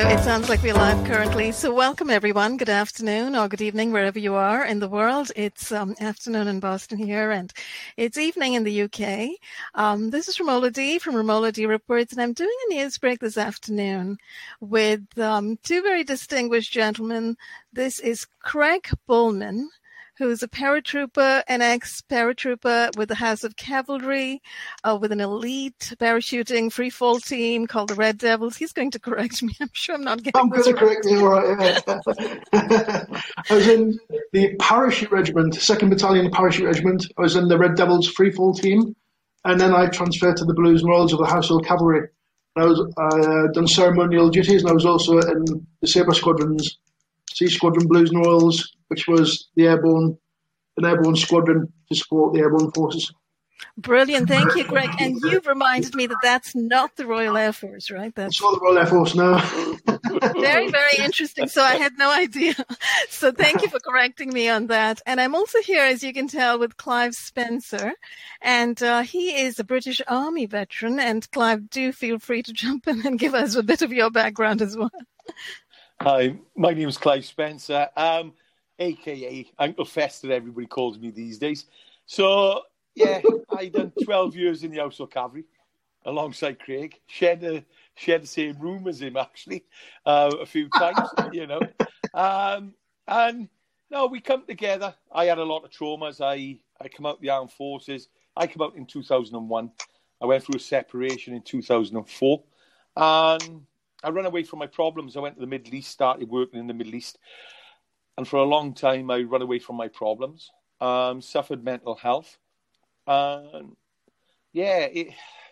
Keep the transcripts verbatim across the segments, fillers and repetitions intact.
it sounds like we're live currently. So welcome, everyone. Good afternoon or good evening, wherever you are in the world. It's um, afternoon in Boston here, and it's evening in the U K. Um, this is Romola D from Romola D Reports, and I'm doing a news break this afternoon with um, two very distinguished gentlemen. This is Craig Bullman, who's a paratrooper, an ex-paratrooper with the House of Cavalry, uh, with an elite parachuting free fall team called the Red Devils. He's going to correct me. I'm sure I'm not getting I'm this going to right. correct you, right? Yeah. I was in the Parachute Regiment, second Battalion Parachute Regiment. I was in the Red Devils free fall team, and then I transferred to the Blues and Royals of the Household Cavalry. I was uh, done ceremonial duties, and I was also in the Sabre Squadrons, Sea Squadron Blues and Royals, which was the airborne, an airborne squadron to support the airborne forces. Brilliant. Thank you, Greg. And you've reminded me that that's not the Royal Air Force, right? That's It's not the Royal Air Force, no. very, very interesting. So I had no idea. So thank you for correcting me on that. And I'm also here, as you can tell, with Clive Spencer. And uh, he is a British Army veteran. And Clive, do feel free to jump in and give us a bit of your background as well. Hi, my name is Clive Spencer, um, a k a. Uncle Fester, everybody calls me these days. So, yeah, I done twelve years in the Household Cavalry alongside Craig. Shared the, shared the same room as him, actually, uh, a few times, you know. Um, and, no, we come together. I had a lot of traumas. I, I come out of the armed forces. I come out in two thousand one. I went through a separation in two thousand four. And I ran away from my problems. I went to the Middle East, started working in the Middle East. And for a long time, I ran away from my problems, um, suffered mental health. And yeah, it,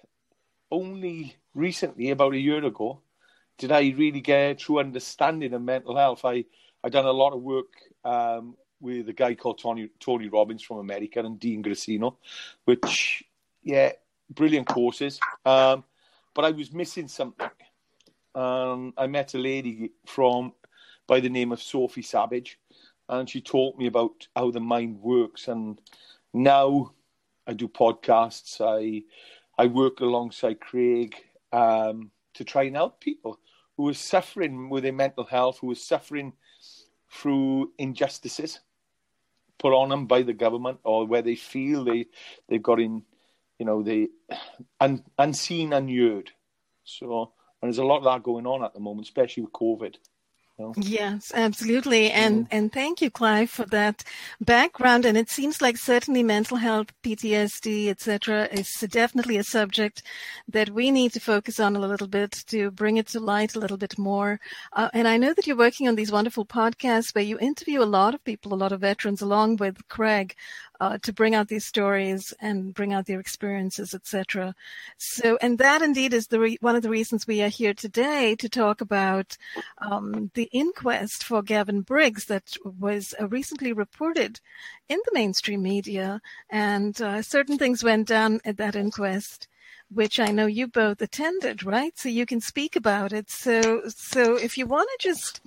only recently, about a year ago, did I really get a true understanding of mental health. I, I done a lot of work um, with a guy called Tony, Tony Robbins from America and Dean Gracino, which, yeah, brilliant courses. Um, but I was missing something. Um, I met a lady from by the name of Sophie Savage, and she taught me about how the mind works. And now I do podcasts. I I work alongside Craig um, to try and help people who are suffering with their mental health, who are suffering through injustices put on them by the government, or where they feel they they've got in, you know, they un, unseen, unheard. So. And there's a lot of that going on at the moment, especially with COVID. You know? Yes, absolutely. And mm-hmm. and thank you, Clive, for that background. And it seems like certainly mental health, P T S D, et cetera, is definitely a subject that we need to focus on a little bit to bring it to light a little bit more. Uh, and I know that you're working on these wonderful podcasts where you interview a lot of people, a lot of veterans, along with Craig, Uh, to bring out these stories and bring out their experiences, et cetera. So, and that indeed is the re- one of the reasons we are here today to talk about um, the inquest for Gavin Briggs that was uh, recently reported in the mainstream media, and uh, certain things went down at that inquest, which I know you both attended, right? So you can speak about it. So, so if you want to just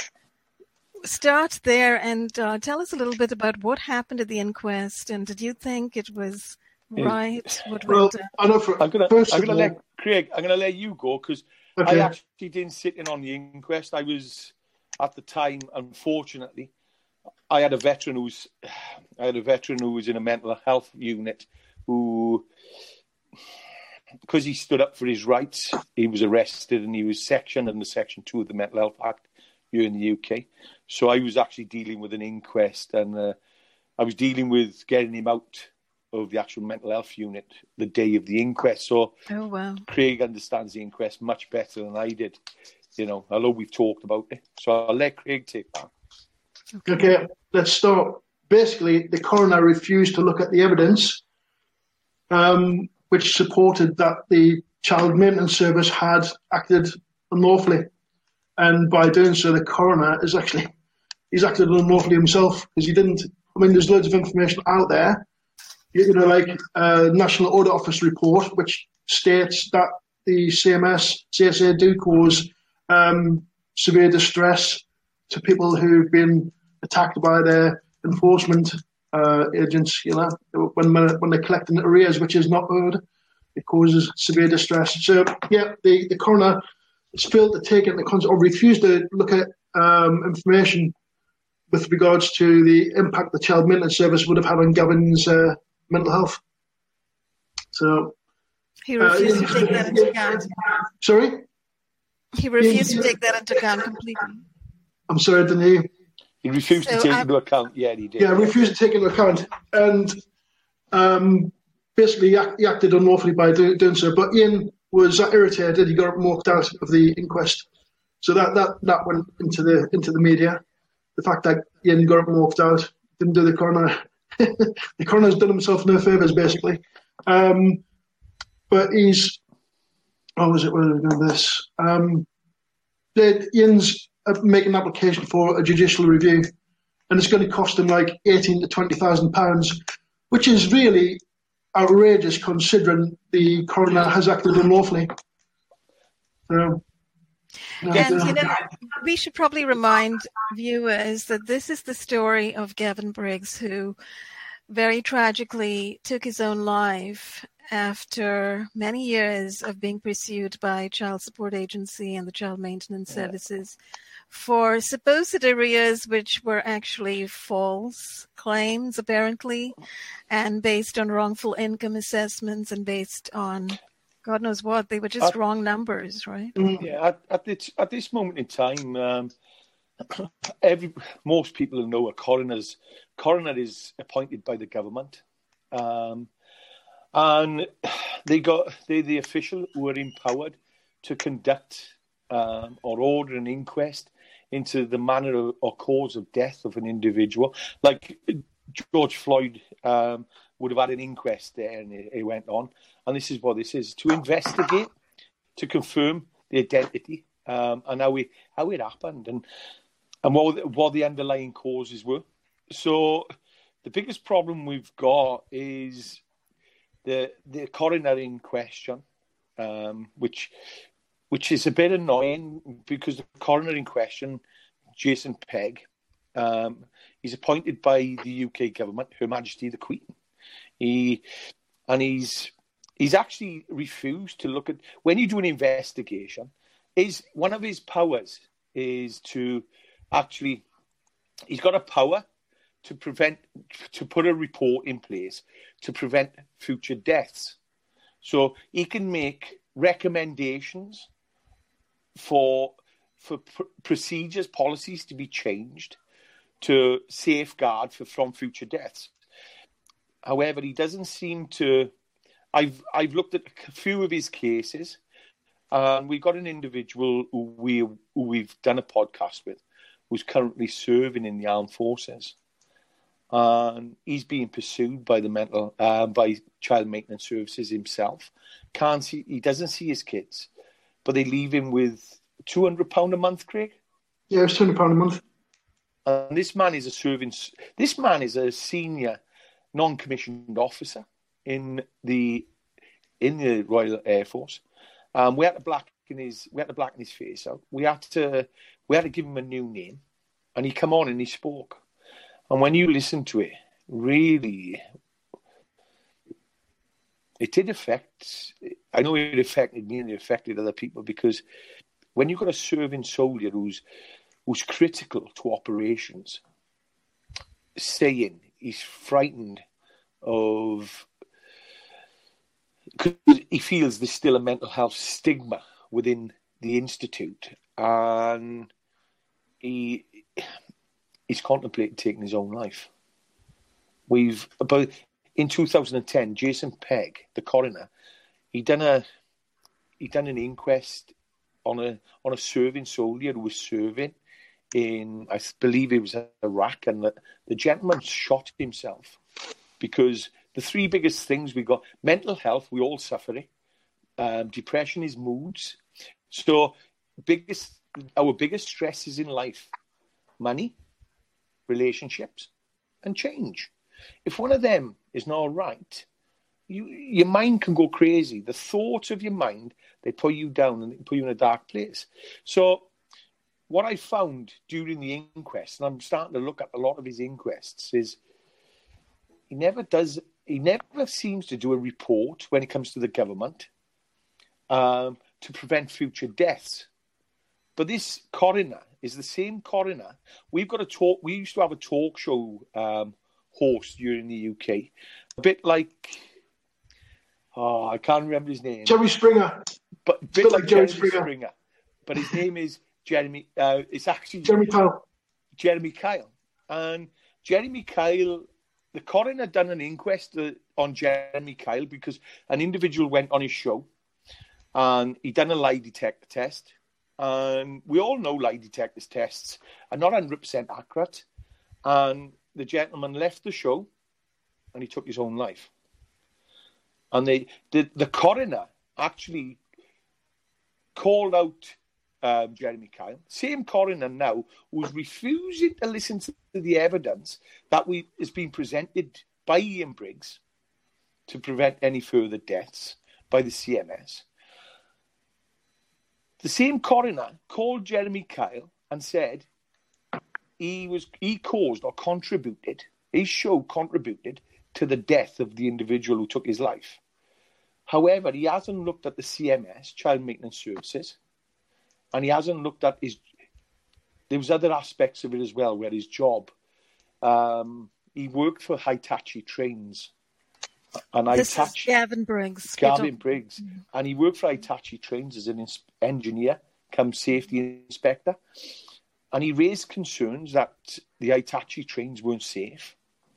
start there and uh, tell us a little bit about what happened at the inquest, and did you think it was right? What well, went down? I know for, I'm gonna, first I'm of gonna all, let Craig. I'm gonna let you go because okay. I actually didn't sit in on the inquest. I was at the time, unfortunately, I had a veteran who's, I had a veteran who was in a mental health unit who, because he stood up for his rights, he was arrested and he was sectioned under Section Two of the Mental Health Act here in the U K. So I was actually dealing with an inquest, and uh, I was dealing with getting him out of the actual mental health unit the day of the inquest. So Oh, wow. Craig understands the inquest much better than I did, you know, although we've talked about it. So I'll let Craig take that. Okay, okay let's start. Basically, the coroner refused to look at the evidence, um, which supported that the child maintenance service had acted unlawfully. And by doing so, the coroner is actually, he's acted unlawfully himself, because he didn't, I mean, there's loads of information out there, you know, like a National Audit Office report, which states that the C M S, C S A do cause um, severe distress to people who've been attacked by their enforcement uh, agents, you know, when, when they're collecting arrears, which is not owed, it causes severe distress. So, yeah, the, the coroner it's failed to take into consideration or refused to look at um, information with regards to the impact the child maintenance service would have had on Gavin's uh, mental health. So he refused uh, to take that into account. Sorry? He refused to take that into account completely. I'm sorry, I didn't hear you. He refused so to take I'm... into account. Yeah, he did. Yeah, refused to take into account. And um, basically, he acted unlawfully by doing, doing so. But Ian was irritated. He got marked out of the inquest. So that, that, that went into the into the media. The fact that Ian got marked out, didn't do the coroner. The coroner's done himself no favours, basically. Um, but he's, what was it, where are we going with this? Um, Ian's making an application for a judicial review, and it's going to cost him like eighteen to twenty thousand pounds, which is really outrageous considering the coroner has acted unlawfully. So, and, uh, you know, we should probably remind viewers that this is the story of Gavin Briggs, who very tragically took his own life after many years of being pursued by Child Support Agency and the Child Maintenance Services for supposed arrears which were actually false claims, apparently, and based on wrongful income assessments and based on God knows what. They were just at, wrong numbers, right? Yeah, at, at, this, at this moment in time, um, every most people know a coroner's coroner is appointed by the government, um, and they got they the official who are empowered to conduct um, or order an inquest into the manner of, or cause of death of an individual. Like George Floyd um, would have had an inquest there, and it, it went on. And this is what this is: to investigate, to confirm the identity um, and how it how it happened, and and what what the underlying causes were. So the biggest problem we've got is the the coroner in question, um, which which is a bit annoying because the coroner in question, Jason Pegg, um, he's appointed by the U K government, Her Majesty the Queen. He and he's he's actually refused to look at when you do an investigation. Is one of his powers is to actually he's got a power to prevent to put a report in place to prevent future deaths. So he can make recommendations for for pr- procedures, policies to be changed to safeguard for, from future deaths. However, he doesn't seem to. I've I've looked at a few of his cases, and we've got an individual who we who we've done a podcast with, who's currently serving in the armed forces, and he's being pursued by the mental uh, by child maintenance services himself. Can't see he doesn't see his kids, but they leave him with two hundred pound a month, Craig. Yeah, it's two hundred pound a month. And this man is a serving. This man is a senior non-commissioned officer in the in the Royal Air Force. Um, we had to blacken his we had to blacken his face out. We had to we had to give him a new name, and he come on and he spoke. And when you listen to it, really, it did affect. I know it affected me and it affected other people, because when you've got a serving soldier who's who's critical to operations, saying he's frightened of, because he feels there's still a mental health stigma within the institute, and he he's contemplating taking his own life. We've about in two thousand ten, Jason Pegg, the coroner, he done a he done an inquest on a on a serving soldier who was serving in, I believe it was Iraq, and the, the gentleman shot himself because the three biggest things we got: mental health, we all suffer it. Um, depression is moods. So biggest our biggest stresses in life: money, relationships, and change. If one of them is not right, you, your mind can go crazy. The thoughts of your mind, they put you down and they put you in a dark place. So what I found during the inquest, and I'm starting to look at a lot of his inquests, is he never does, he never seems to do a report when it comes to the government um, to prevent future deaths. But this coroner is the same coroner. We've got a talk. We used to have a talk show um, host here in the U K, a bit like, oh, I can't remember his name. Jerry Springer. But a bit Still like, like Jerry Jeremy Springer. Springer. But his name is Jeremy. Uh, it's actually Jeremy Kyle. Jeremy Kyle. And Jeremy Kyle, the coroner done an inquest uh, on Jeremy Kyle because an individual went on his show and he done a lie detector test. And we all know lie detector tests are not one hundred percent accurate. And the gentleman left the show and he took his own life. And they, the, the coroner actually called out um, Jeremy Kyle, same coroner now, who's refusing to listen to the evidence that we is being presented by Ian Briggs to prevent any further deaths by the C M S. The same coroner called Jeremy Kyle and said he was he caused or contributed, his show contributed to the death of the individual who took his life. However, he hasn't looked at the C M S, Child Maintenance Services, and he hasn't looked at his... There was other aspects of it as well, where his job... Um, he worked for Hitachi Trains. And this Hitachi, is Gavin Briggs. Gavin Briggs. Mm-hmm. And he worked for Hitachi Trains as an ins- engineer, come safety inspector. And he raised concerns that the Hitachi Trains weren't safe.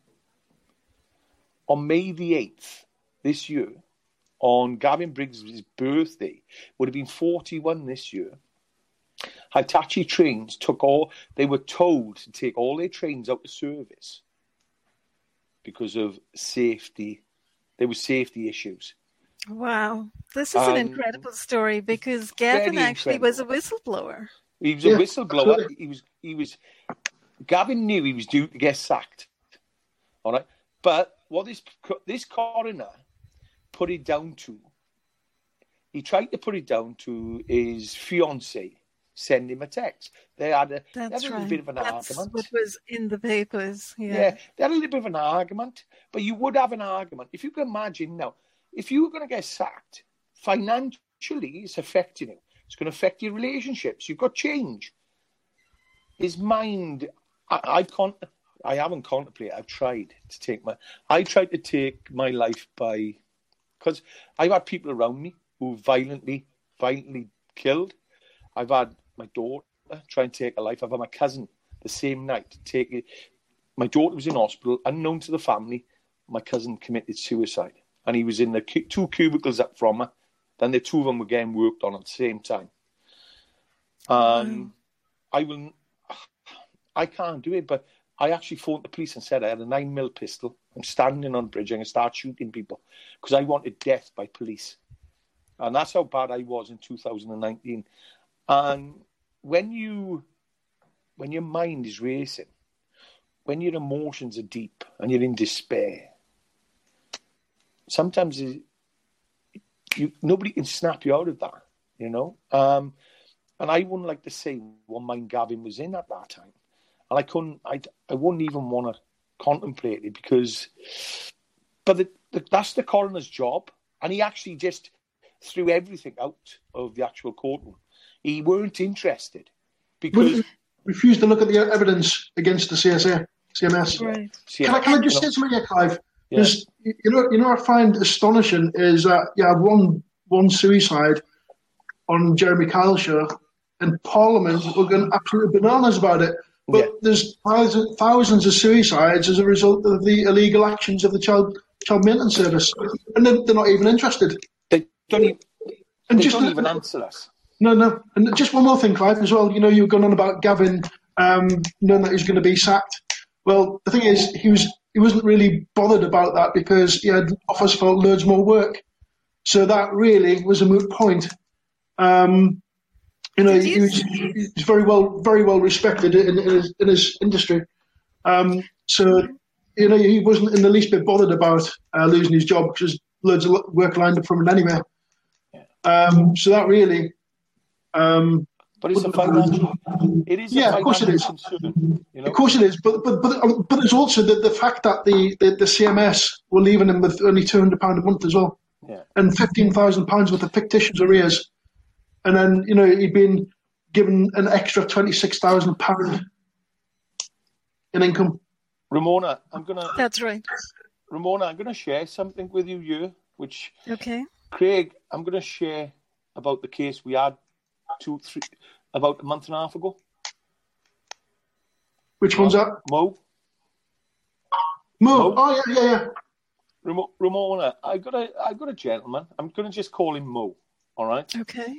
On May the eighth this year, on Gavin Briggs' birthday, would have been forty-one this year, Hitachi Trains took all, they were told to take all their trains out of service because of safety. There were safety issues. Wow. This is Um, an incredible story because Gavin very actually incredible. was a whistleblower. He was a Yeah, whistleblower. absolutely. He was, he was, Gavin knew he was due to get sacked. All right. But what this, this coroner put it down to, he tried to put it down to his fiancée send him a text. They had a, they That's had a right. little bit of an That's argument. what was in the papers. Yeah. Yeah, they had a little bit of an argument, but you would have an argument. If you can imagine now, if you were going to get sacked, financially it's affecting you. It's going to affect your relationships. You've got change. His mind, I, I can't, I haven't contemplated. I've tried to take my, I tried to take my life by, because I've had people around me who violently, violently killed. I've had my daughter try and take her life. I've had my cousin the same night take it. My daughter was in hospital, unknown to the family. My cousin committed suicide, and he was in the cu- two cubicles up from her. Then the two of them were getting worked on at the same time. And Wow. I will, I can't do it, but I actually phoned the police and said I had a nine mil pistol. I'm standing on bridge. I'm going to start shooting people because I wanted death by police. And that's how bad I was in two thousand nineteen. And when you, when your mind is racing, when your emotions are deep and you're in despair, sometimes it, you, nobody can snap you out of that, you know. Um, and I wouldn't like to say what mind Gavin was in at that time. And I couldn't, I, I wouldn't even want to contemplate it because, but the, the, that's the coroner's job. And he actually just threw everything out of the actual courtroom. He weren't interested because... Well, refused to look at the evidence against the C S A, C M S. Right. See, Can I, can I just you know, say something here, Clive? Yeah. Because you know, you know, what I find astonishing is that you had one one suicide on Jeremy Kyle's show, and Parliament were going absolutely bananas about it. But Yeah. there's thousands, thousands of suicides as a result of the illegal actions of the child child maintenance service, and they're, they're not even interested. They don't even, And they just don't even answer us. No, no. And just one more thing, Clive, as well. You know, you were going on about Gavin um, knowing that he was going to be sacked. Well, the thing is, he was he wasn't really bothered about that because he had offers for loads more work. So that really was a moot point. Um, you know, Did he you- was, he's very well very well respected in, in, his, in his industry. Um, so, you know, he wasn't in the least bit bothered about uh, losing his job because loads of work lined up for him anyway. Um, so that really... Um, But it's a financial. It is Yeah, a of course it financial is. concern. You know? Of course it is, but but but, but there's also the, the fact that the, the, the C M S were leaving him with only two hundred pounds a month as well, Yeah. and fifteen thousand pounds worth of fictitious arrears, and then you know he'd been given an extra twenty-six thousand pounds in income. Ramona, I'm gonna. That's right. Ramona, I'm gonna share something with you here, which. Okay. Craig, I'm gonna share about the case we had two, three, about a month and a half ago. Which one's that? Mo. Mo. Mo. Oh yeah, yeah, yeah. Ram- Ramona, I got a, I got a gentleman. I'm gonna just call him Mo. All right. Okay.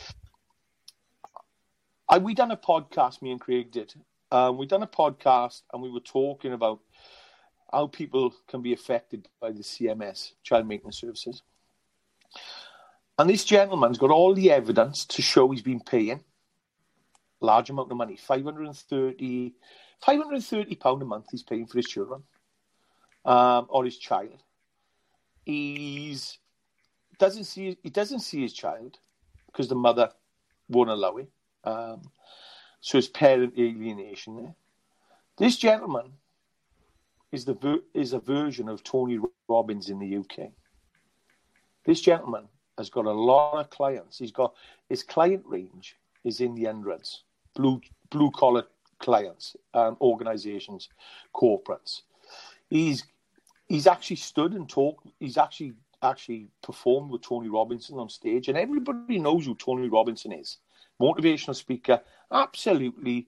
I we done a podcast. Me and Craig did. Um, we done a podcast, and we were talking about how people can be affected by the C M S, Child Maintenance Services. And this gentleman's got all the evidence to show he's been paying a large amount of money, five hundred thirty pounds a month he's paying for his children, um, or his child. He's doesn't see he doesn't see his child because the mother won't allow it. Um, so it's parent alienation there. This gentleman is the ver- is a version of Tony Robbins in the U K. This gentleman has got a lot of clients. He's got his client range is in the hundreds, blue blue collar clients, um, organisations, corporates. He's he's actually stood and talked. He's actually actually performed with Tony Robinson on stage, and everybody knows who Tony Robinson is. Motivational speaker, absolutely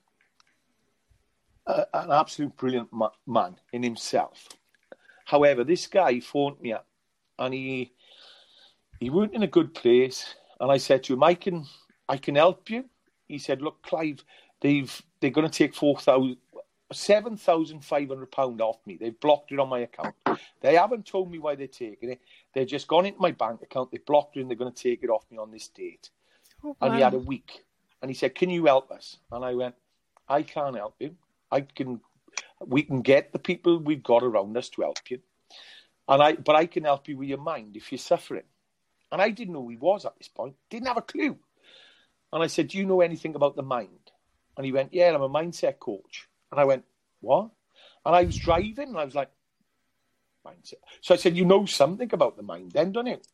uh, an absolute brilliant ma- man in himself. However, this guy phoned me up, and he. He weren't in a good place, and I said to him, "I can, I can help you." He said, "Look, Clive, they've they're going to take four thousand, seven thousand five hundred pound off me. They've blocked it on my account. They haven't told me why they're taking it. They've just gone into my bank account. They blocked it, and they're going to take it off me on this date." Oh, wow. And he had a week, and he said, "Can you help us?" And I went, "I can't help you. I can. We can get the people we've got around us to help you, and I, but I can help you with your mind if you're suffering." And I didn't know who he was at this point. Didn't have a clue. And I said, "Do you know anything about the mind?" And he went, "Yeah, I'm a mindset coach." And I went, "What?" And I was driving, and I was like, "Mindset." So I said, "You know something about the mind then, don't you?"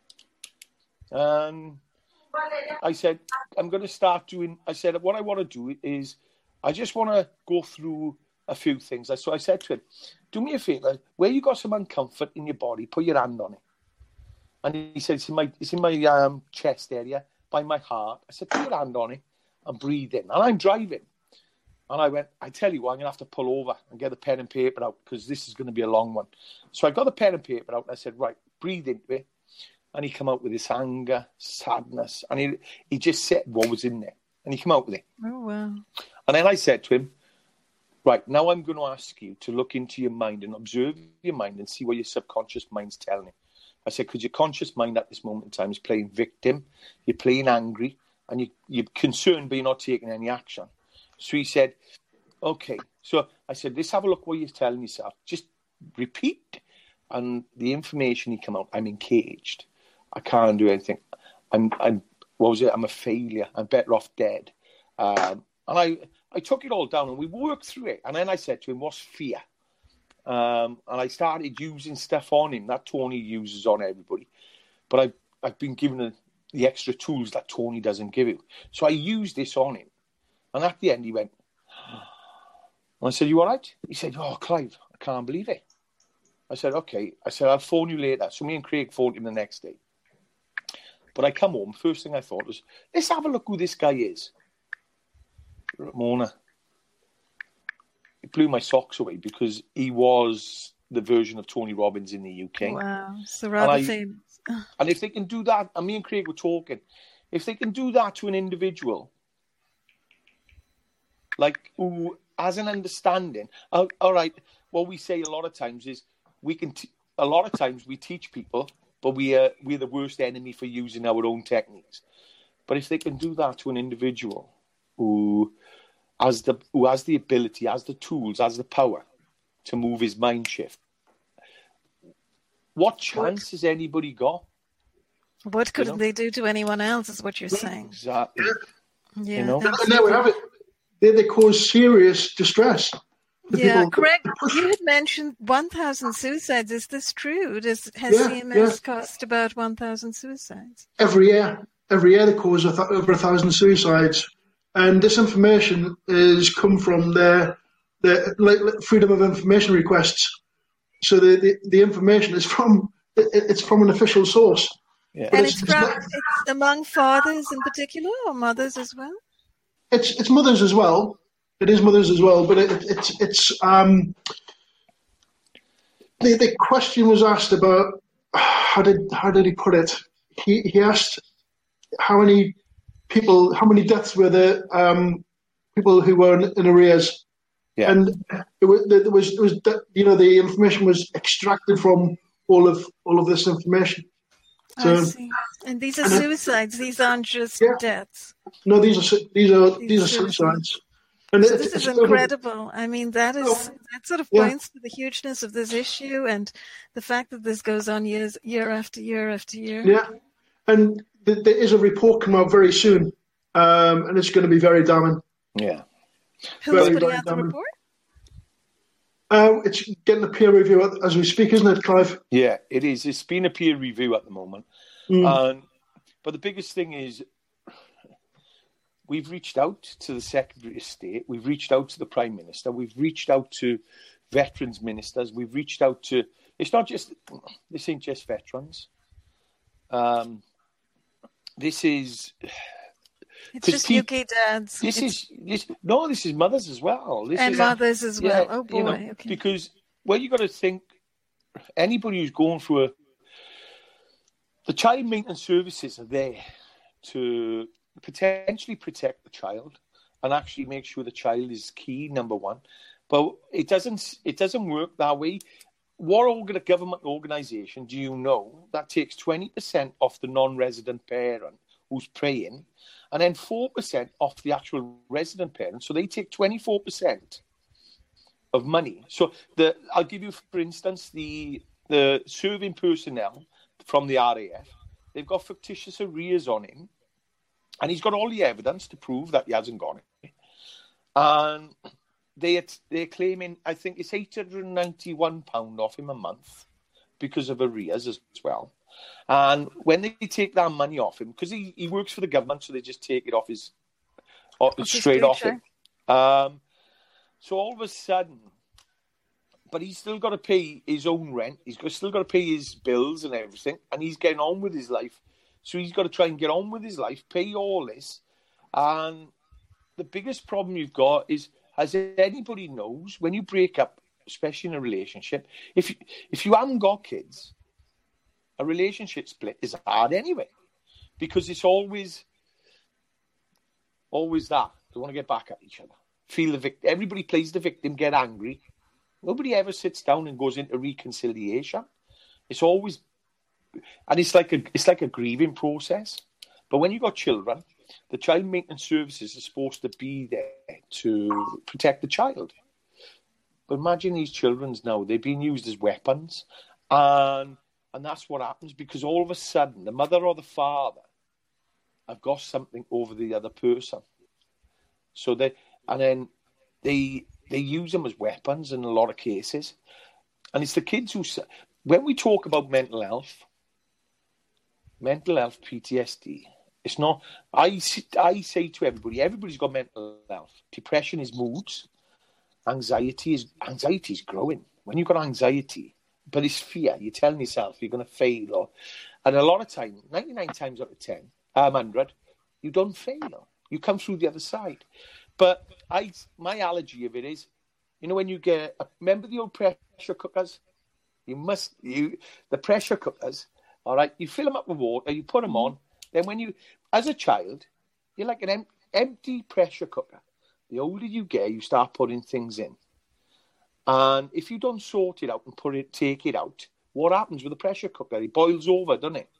And I said, "I'm going to start doing..." I said, "What I want to do is, I just want to go through a few things." So I said to him, "Do me a favour, where you got some uncomfort in your body, put your hand on it." And he said, it's in my, it's in my um, chest area, by my heart. I said, "Put your hand on it and breathe in." And I'm driving. And I went, "I tell you what, I'm going to have to pull over and get the pen and paper out because this is going to be a long one." So I got the pen and paper out and I said, "Right, breathe into it." And he came out with this anger, sadness. And he, he just said what was in there. And he came out with it. Oh, wow. And then I said to him, "Right, now I'm going to ask you to look into your mind and observe your mind and see what your subconscious mind's telling you." I said, "Because your conscious mind at this moment in time is playing victim, you're playing angry, and you, you're concerned but you're not taking any action." So he said, "Okay." So I said, "Let's have a look what you're telling yourself. Just repeat." And the information he came out, "I'm encaged. I can't do anything. I'm, I'm what was it? I'm a failure. I'm better off dead." Um, and I, I took it all down and we worked through it. And then I said to him, "What's fear?" Um, and I started using stuff on him that Tony uses on everybody. But I've, I've been given a, the extra tools that Tony doesn't give you. So I used this on him. And at the end, he went, and I said, "You all right?" He said, "Oh, Clive, I can't believe it." I said, "Okay." I said, "I'll phone you later." So me and Craig phoned him the next day. But I come home, first thing I thought was, let's have a look who this guy is. Ramona. It blew my socks away because he was the version of Tony Robbins in the U K. Wow, so rather and I, famous. And if they can do that, and me and Craig were talking, if they can do that to an individual, like who has an understanding, uh, all right, what we say a lot of times is we can, t- a lot of times we teach people, but we are, we're the worst enemy for using our own techniques. But if they can do that to an individual who has the who has the ability, has the tools, has the power to move his mind shift, what chance has anybody got? What couldn't you know? they do to anyone else is what you're saying. Exactly. Yeah, you know? And there we have it. They, they cause serious distress. Yeah, people... Craig, you had mentioned one thousand suicides. Is this true? Does, has yeah, C M S yeah. cost about one thousand suicides? Every year. every year there cause a th- over a thousand suicides. And this information is come from their, their like, freedom of information requests. So the, the, the information is from it, it's from an official source. Yeah. And it's, it's from it's among fathers in particular, or mothers as well? It's it's mothers as well. It is mothers as well, but it, it, it's it's um. The the question was asked about how did how did he put it? He he asked how many people, how many deaths were there? Um, people who were in, in arrears, yeah. and it was, there was it was you know the information was extracted from all of all of this information. So, I see. And these are and suicides. It, these aren't just yeah. deaths. No, these are these are these, these are suicides. suicides. And so this is incredible. I mean, that is oh, that sort of points yeah. to the hugeness of this issue and the fact that this goes on years, year after year after year. Yeah, and th- there is a report coming out very soon, um, and it's going to be very damning. Yeah. Who's very, putting very out damning. the report? Uh, it's getting a peer review as we speak, isn't it, Clive? Yeah, it is. It's been a peer review at the moment. Mm. Um, but the biggest thing is we've reached out to the Secretary of State, we've reached out to the Prime Minister, we've reached out to veterans ministers, we've reached out to... It's not just... This ain't just veterans. Um, this is... It's just pe- U K dads. This it's... is this, no. This is mothers as well. This and is, mothers as well. Yeah, oh boy! You know, okay. Because well, you got to think. Anybody who's going through a, the child maintenance services are there to potentially protect the child and actually make sure the child is key number one. But it doesn't. It doesn't work that way. What organ, government organisation do you know that takes twenty percent off the non-resident parent who's praying? And then four percent off the actual resident parent. So they take twenty-four percent of money. So the I'll give you, for instance, the the serving personnel from the R A F. They've got fictitious arrears on him. And he's got all the evidence to prove that he hasn't got it. And they, they're claiming, I think it's eight hundred ninety-one pounds off him a month because of arrears as well. And when they take that money off him, because he, he works for the government, so they just take it off his, off, straight off him. Um, so all of a sudden, but he's still got to pay his own rent. He's got, still got to pay his bills and everything, and he's getting on with his life. So he's got to try and get on with his life, pay all this. And the biggest problem you've got is, as anybody knows, when you break up, especially in a relationship, if you, if you haven't got kids, a relationship split is hard anyway, because it's always, always that. They want to get back at each other. Feel the victim. Everybody plays the victim, get angry. Nobody ever sits down and goes into reconciliation. It's always, and it's like a, it's like a grieving process. But when you've got children, the child maintenance services are supposed to be there to protect the child. But imagine these children now, they're being used as weapons. And And that's what happens, because all of a sudden, the mother or the father have got something over the other person. So they, and then they they use them as weapons in a lot of cases. And it's the kids who, when we talk about mental health, mental health, P T S D, it's not, I, I say to everybody, everybody's got mental health. Depression is moods. Anxiety is, anxiety is growing. When you've got anxiety, but it's fear. You're telling yourself you're going to fail. Or, and a lot of time, ninety-nine times out of ten, um, one hundred, you don't fail. You come through the other side. But I, my allergy of it is, you know, when you get, remember the old pressure cookers? You must, you the pressure cookers, all right, you fill them up with water, you put them on. Then when you, as a child, you're like an em- empty pressure cooker. The older you get, you start putting things in. And if you don't sort it out and put it, take it out, what happens with the pressure cooker? It boils over, doesn't it?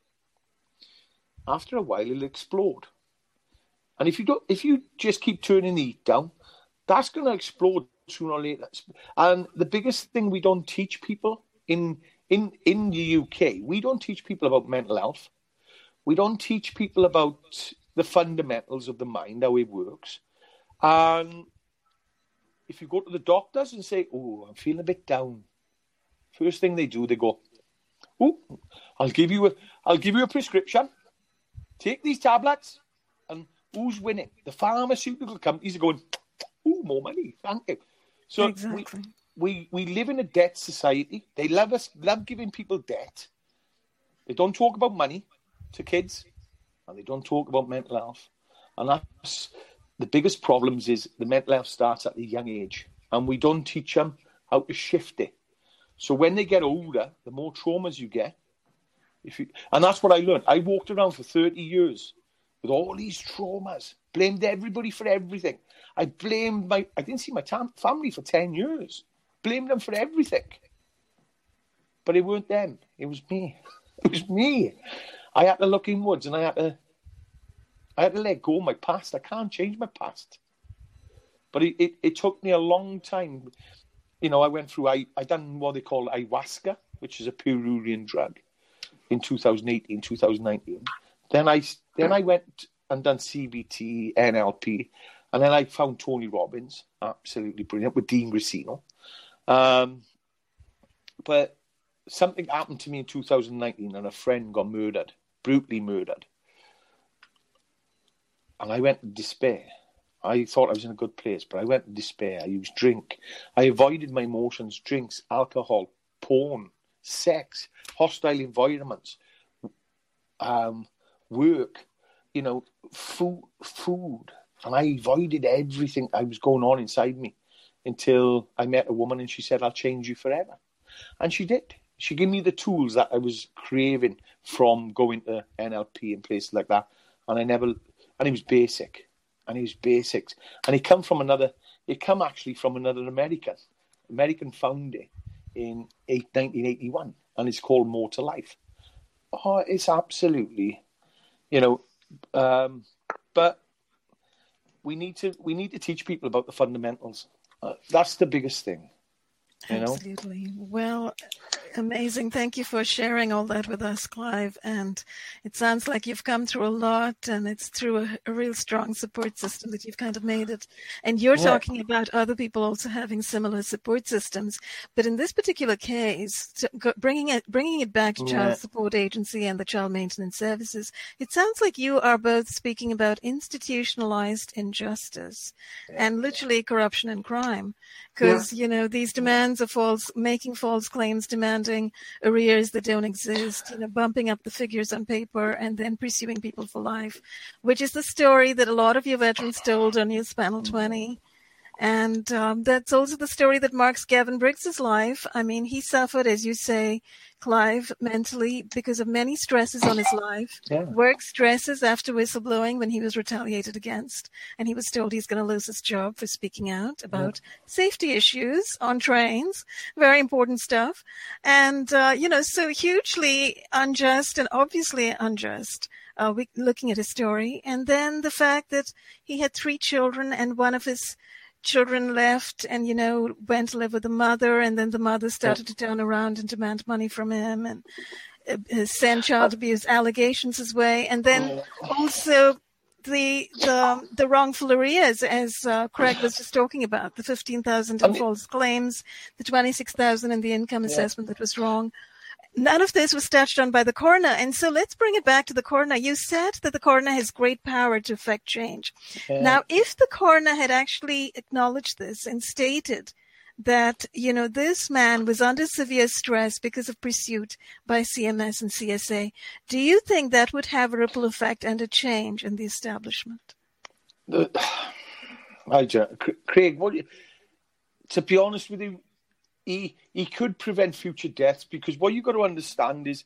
After a while, it'll explode. And if you don't, if you just keep turning the heat down, that's going to explode sooner or later. And the biggest thing we don't teach people in in in the U K, we don't teach people about mental health. We don't teach people about the fundamentals of the mind, how it works. And if you go to the doctors and say, oh, I'm feeling a bit down, first thing they do, they go, oh, I'll give you a, I'll give you a prescription. take these tablets, and who's winning? The pharmaceutical companies are going, ooh, more money, thank you. So exactly. we, we, we live in a debt society. They love us, love giving people debt. They don't talk about money to kids, and they don't talk about mental health. And that's the biggest problems is the mental health starts at a young age, and we don't teach them how to shift it. So when they get older, the more traumas you get. If you, and that's what I learned. I walked around for thirty years with all these traumas, blamed everybody for everything. I blamed my, I didn't see my tam- family for ten years, blamed them for everything. But it weren't them, it was me. It was me. I had to look inwards, and I had to, I had to let go of my past. I can't change my past. But it, it, it took me a long time. You know, I went through, I, I done what they call ayahuasca, which is a Peruvian drug, in two thousand eighteen, two thousand nineteen. Then I, then I went and done C B T, N L P, and then I found Tony Robbins, absolutely brilliant, with Dean Gracino. Um, but something happened to me in two thousand nineteen, and a friend got murdered, brutally murdered. And I went in despair. I thought I was in a good place, but I went in despair. I used drink. I avoided my emotions, drinks, alcohol, porn, sex, hostile environments, um, work, you know, food, food. And I avoided everything that was going on inside me until I met a woman, and she said, I'll change you forever. And she did. She gave me the tools that I was craving from going to N L P and places like that. And I never, and it was basic. And it was basics. And it come from another, it come actually from another American. American found it in nineteen eighty-one. And it's called More to Life. Oh, it's absolutely, you know, um, but we need to, we need to teach people about the fundamentals. Uh, that's the biggest thing. You know? Absolutely. Well, amazing. Thank you for sharing all that with us, Clive. And it sounds like you've come through a lot, and it's through a, a real strong support system that you've kind of made it. And you're yeah. talking about other people also having similar support systems. But in this particular case, bringing it bringing it back to yeah. Child Support Agency and the Child Maintenance Services, it sounds like you are both speaking about institutionalized injustice yeah. and literally corruption and crime. Because, yeah. you know, these demands of false, making false claims, demanding arrears that don't exist, you know, bumping up the figures on paper and then pursuing people for life, which is the story that a lot of your veterans told on News Panel twenty. And um, that's also the story that marks Gavin Briggs's life. I mean, he suffered, as you say, Clive, mentally because of many stresses on his life. Yeah. Work stresses after whistleblowing when he was retaliated against. And he was told he's going to lose his job for speaking out about yeah. safety issues on trains. Very important stuff. And, uh, you know, so hugely unjust and obviously unjust. Uh, we, looking at his story. And then the fact that he had three children and one of his children left and, you know, went to live with the mother, and then the mother started to turn around and demand money from him and uh, send child abuse allegations his way. And then also the the, the wrongful arrears, as uh, Craig was just talking about, the fifteen thousand in false claims, the twenty-six thousand in the income assessment that was wrong. None of this was touched on by the coroner. And so let's bring it back to the coroner. You said that the coroner has great power to affect change. Yeah. Now, if the coroner had actually acknowledged this and stated that, you know, this man was under severe stress because of pursuit by C M S and C S A, do you think that would have a ripple effect and a change in the establishment? The, I, Craig, what, to be honest with you, He he could prevent future deaths, because what you've got to understand is,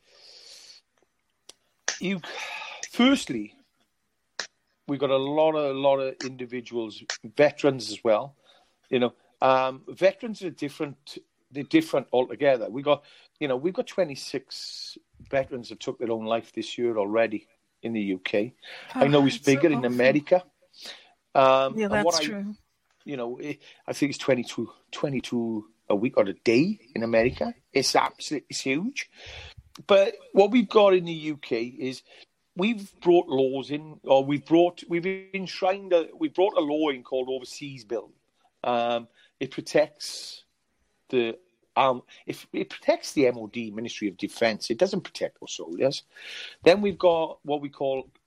you firstly, we've got a lot of a lot of individuals, veterans as well. You know, um, veterans are different. They're different altogether. We got, you know, we've got twenty-six veterans that took their own life this year already in the U K. Oh, I know it's bigger so in America. Um, yeah, that's true. I, you know, I think it's twenty-two, twenty-two a week or a day in America. It's absolutely it's huge. But what we've got in the U K is we've brought laws in, or we've brought we've enshrined a we brought a law in called Overseas Bill. Um, it protects the um, if it protects the M O D, Ministry of Defence. It doesn't protect our soldiers. Then we've got what we call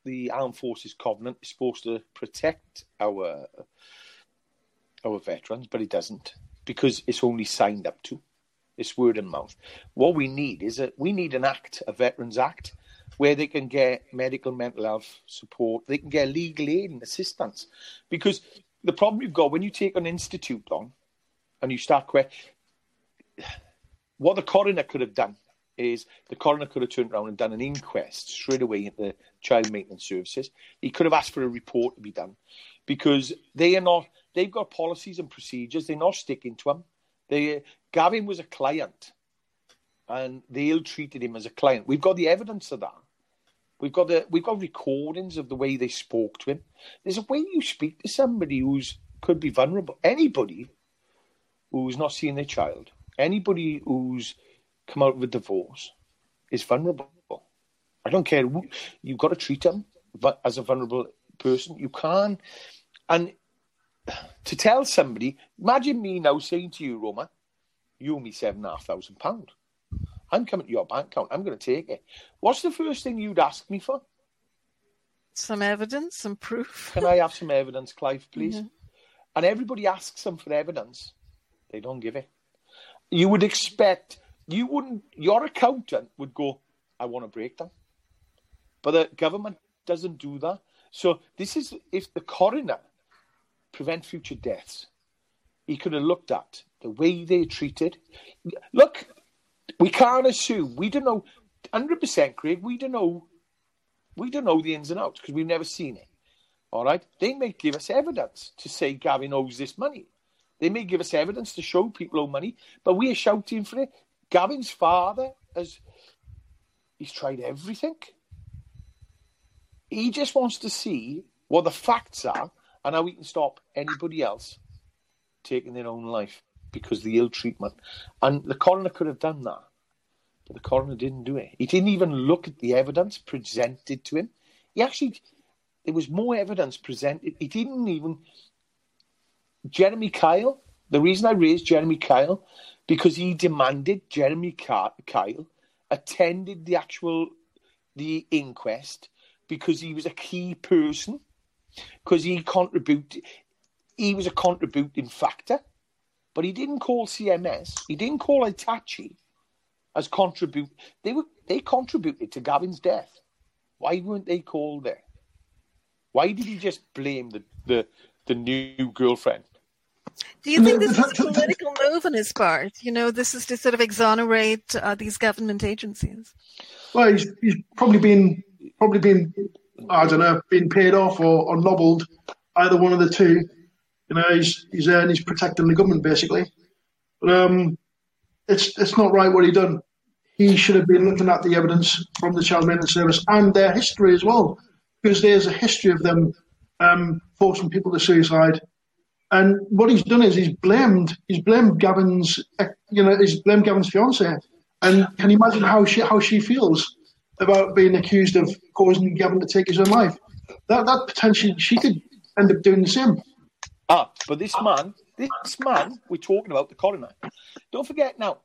the Armed Forces Covenant is supposed to protect our our veterans, but it doesn't, because it's only signed up to. It's word of mouth. What we need is a we need an act, a Veterans Act, where they can get medical mental health support, they can get legal aid and assistance. Because the problem you've got when you take an institute on and you start que- what the coroner could have done is the coroner could have turned around and done an inquest straight away into child maintenance services. He could have asked for a report to be done, because they are not, they've got policies and procedures. They're not sticking to them. They, Gavin was a client and they ill-treated him as a client. We've got the evidence of that. We've got the, we've got recordings of the way they spoke to him. There's a way you speak to somebody who's could be vulnerable. Anybody who's not seeing their child, anybody who's come out of a divorce is vulnerable. I don't care who, you've got to treat them but as a vulnerable person. You can't. And to tell somebody, imagine me now saying to you, Roma, you owe me seven and a half thousand pounds. I'm coming to your bank account. I'm going to take it. What's the first thing you'd ask me for? Some evidence, some proof. Can I have some evidence, Clive, please? Mm-hmm. And everybody asks them for evidence. They don't give it. You would expect, you wouldn't, your accountant would go, I want a breakdown. But the government doesn't do that. So this is, if the coroner prevent future deaths, he could have looked at the way they treated. Look, we can't assume. We don't know, one hundred percent, Craig, we don't know, we don't know the ins and outs because we've never seen it. All right? They may give us evidence to say Gavin owes this money. They may give us evidence to show people owe money, but we are shouting for it. Gavin's father, has he's tried everything. He just wants to see what the facts are and how we can stop anybody else taking their own life because of the ill treatment. And the coroner could have done that, but the coroner didn't do it. He didn't even look at the evidence presented to him. He actually, there was more evidence presented. He didn't even... Jeremy Kyle, the reason I raised Jeremy Kyle, because he demanded Jeremy Kyle attended the actual, the inquest, because he was a key person, because he contributed, he was a contributing factor, but he didn't call C M S, he didn't call Hitachi as contribute. They were they contributed to Gavin's death. Why weren't they called there? Why did he just blame the the, the new girlfriend? Do you think this is a political move on his part? You know, this is to sort of exonerate uh, these government agencies. Well, he's, he's probably been probably been I don't know, been paid off or, or nobbled, either one of the two. You know, he's he's there and he's protecting the government basically. But um, it's it's not right what he done. He should have been looking at the evidence from the Child Maintenance Service and their history as well, because there's a history of them um, forcing people to suicide. And what he's done is he's blamed he's blamed Gavin's you know he's blamed Gavin's fiancée. And can you imagine how she how she feels about being accused of causing Gavin to take his own life? That that potentially she could end up doing the same. Ah, but this man, this man we're talking about, the coroner. Don't forget now,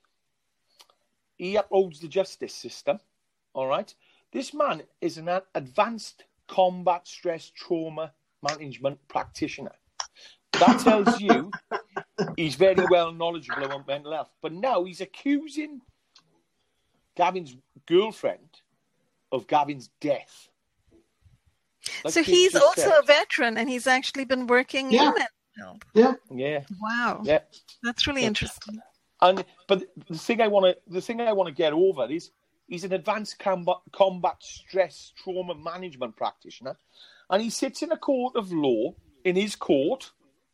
he upholds the justice system. All right, this man is an advanced combat stress trauma management practitioner. That tells you he's very well knowledgeable about mental health. But now he's accusing Gavin's girlfriend of Gavin's death. Like so he's also said. a veteran, and he's actually been working yeah. in mental health. Yeah. Yeah. Wow. Yeah. That's really yeah. interesting. And but the thing I want to the thing I want to get over is he's an advanced combat, combat stress trauma management practitioner, and he sits in a court of law in his court.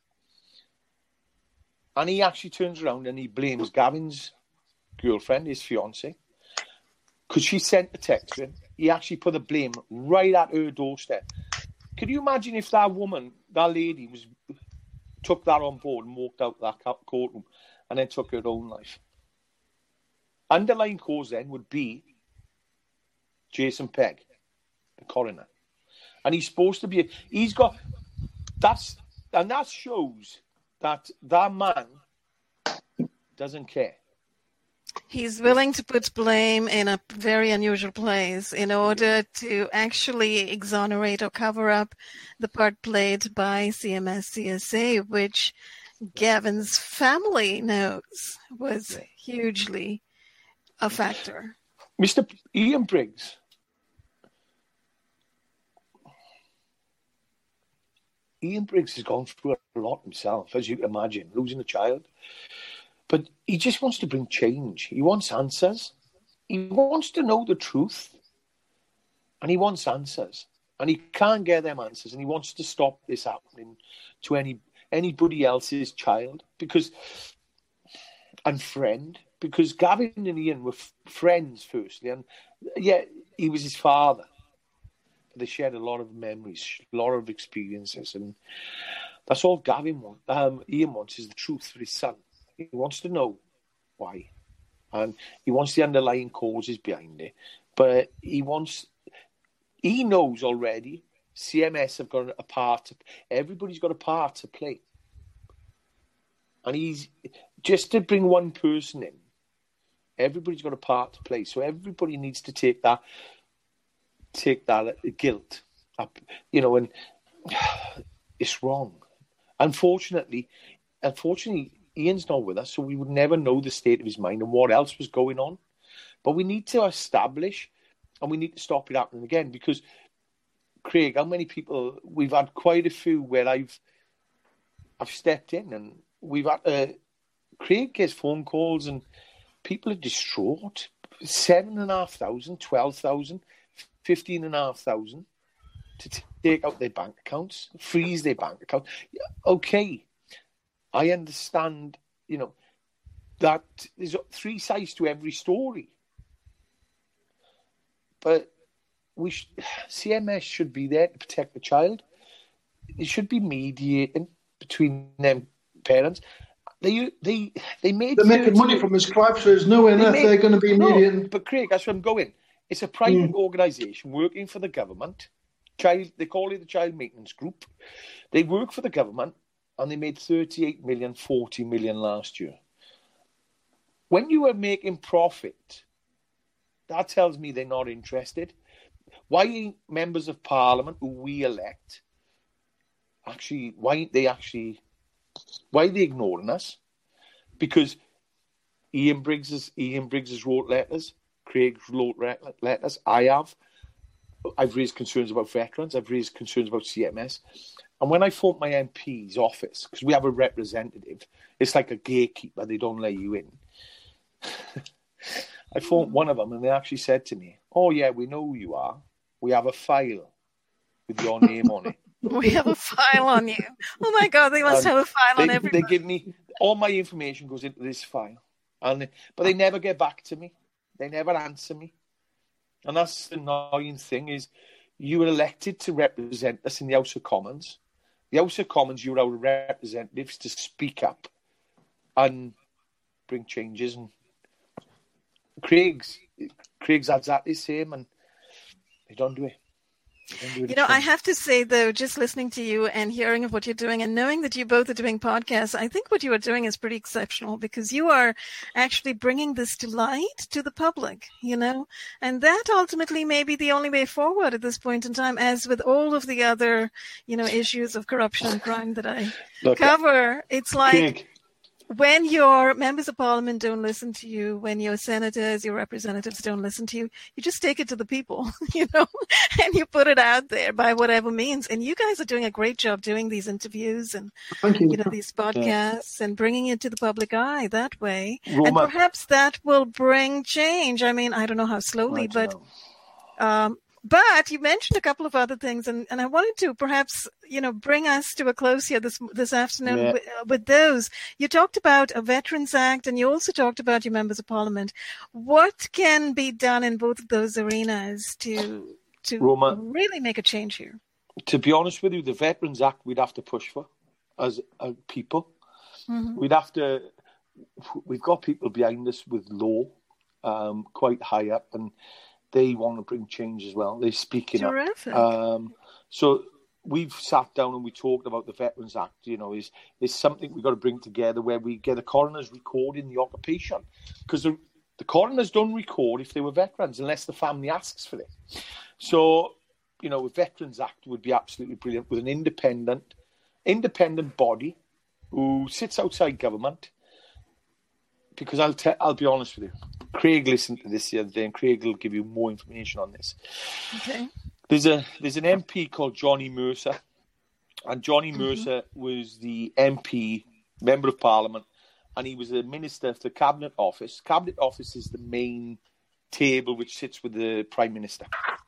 And he actually turns around and he blames Gavin's girlfriend, his fiancée, because she sent a text to him. He actually put the blame right at her doorstep. Could you imagine if that woman, that lady, was took that on board and walked out that courtroom and then took her own life? Underlying cause then would be Jason Pegg, the coroner. And he's supposed to be, he's got, that's, and that shows that that man doesn't care. He's willing to put blame in a very unusual place in order to actually exonerate or cover up the part played by C M S C S A, which Gavin's family knows was hugely a factor. Mister Ian Briggs, Ian Briggs has gone through a lot himself, as you can imagine, losing a child. But he just wants to bring change. He wants answers. He wants to know the truth. And he wants answers. And he can't get them answers. And he wants to stop this happening to any anybody else's child. Because, and friend. Because Gavin and Ian were f- friends, firstly. And yeah, he was his father. They shared a lot of memories, a lot of experiences. And that's all Gavin wants. Um, Ian wants is the truth for his son. He wants to know why. And he wants the underlying causes behind it. But he wants, he knows already, C M S have got a part, to, everybody's got a part to play. And he's, just to bring one person in, everybody's got a part to play. So everybody needs to take that, take that guilt up, you know, and it's wrong. Unfortunately, unfortunately, Ian's not with us, so we would never know the state of his mind and what else was going on. But we need to establish, and we need to stop it happening again. Because, Craig, how many people, we've had quite a few where I've I've stepped in, and we've had, uh, Craig gets phone calls, and people are distraught. Seven and a half thousand, twelve thousand, fifteen and a half thousand to t- take out their bank accounts, freeze their bank account. Okay. I understand, you know, that there's three sides to every story. But we sh- C M S should be there to protect the child. It should be mediating between them parents. They they they made they're making money from his crime, so there's no way that they they're going to be mediating. No, but Craig, that's where I'm going. It's a private mm. organisation working for the government. Child, they call it the Child Maintenance Group. They work for the government. And they made thirty-eight million, forty million last year. When you are making profit, that tells me they're not interested. Why ain't members of parliament who we elect actually, why ain't they actually, why are they ignoring us? Because Ian Briggs has, Ian Briggs has wrote letters, Craig wrote letters, I have. I've raised concerns about veterans, I've raised concerns about C M S. And when I phoned my M P's office, because we have a representative, it's like a gatekeeper, they don't let you in. I phoned one of them and they actually said to me, oh yeah, we know who you are. We have a file with your name on it. We have a file on you. Oh my God, they must and have a file they, on everybody. They give me, all my information goes into this file. and they, But they never get back to me. They never answer me. And that's the annoying thing is you were elected to represent us in the House of Commons. The House of Commons, you're our representatives to speak up and bring changes. And Craig's, Craig's exactly the same, and they don't do it. You know, I have to say, though, just listening to you and hearing of what you're doing and knowing that you both are doing podcasts, I think what you are doing is pretty exceptional because you are actually bringing this to light to the public, you know, and that ultimately may be the only way forward at this point in time, as with all of the other, you know, issues of corruption and crime that I Look, cover. It's like... Craig. When your members of parliament don't listen to you, when your senators, your representatives don't listen to you, you just take it to the people, you know, and you put it out there by whatever means. And you guys are doing a great job doing these interviews and, Thank you. you know, these podcasts yeah. and bringing it to the public eye that way. Roma. And perhaps that will bring change. I mean, I don't know how slowly, but, um, But you mentioned a couple of other things, and, and I wanted to perhaps, you know, bring us to a close here this this afternoon yeah. with, uh, with those. You talked about a Veterans Act, and you also talked about your members of parliament. What can be done in both of those arenas to to Roma, really make a change here? To be honest with you, the Veterans Act we'd have to push for as a people. Mm-hmm. We'd have to. We've got people behind us with law, um, quite high up, and they want to bring change as well. They're speaking Terrific. up. Um, so we've sat down and we talked about the Veterans Act. You know, is is something we've got to bring together where we get a coroner's recording the occupation, because The coroners don't record if they were veterans unless the family asks for it. So, you know, a Veterans Act would be absolutely brilliant with an independent, independent body who sits outside government. Because I'll te- I'll be honest with you, Craig listened to this the other day, and Craig will give you more information on this. Okay. There's a there's an M P called Johnny Mercer, and Johnny mm-hmm. Mercer was the M P, Member of Parliament, and he was a minister for the Cabinet Office. Cabinet Office is the main table which sits with the Prime Minister.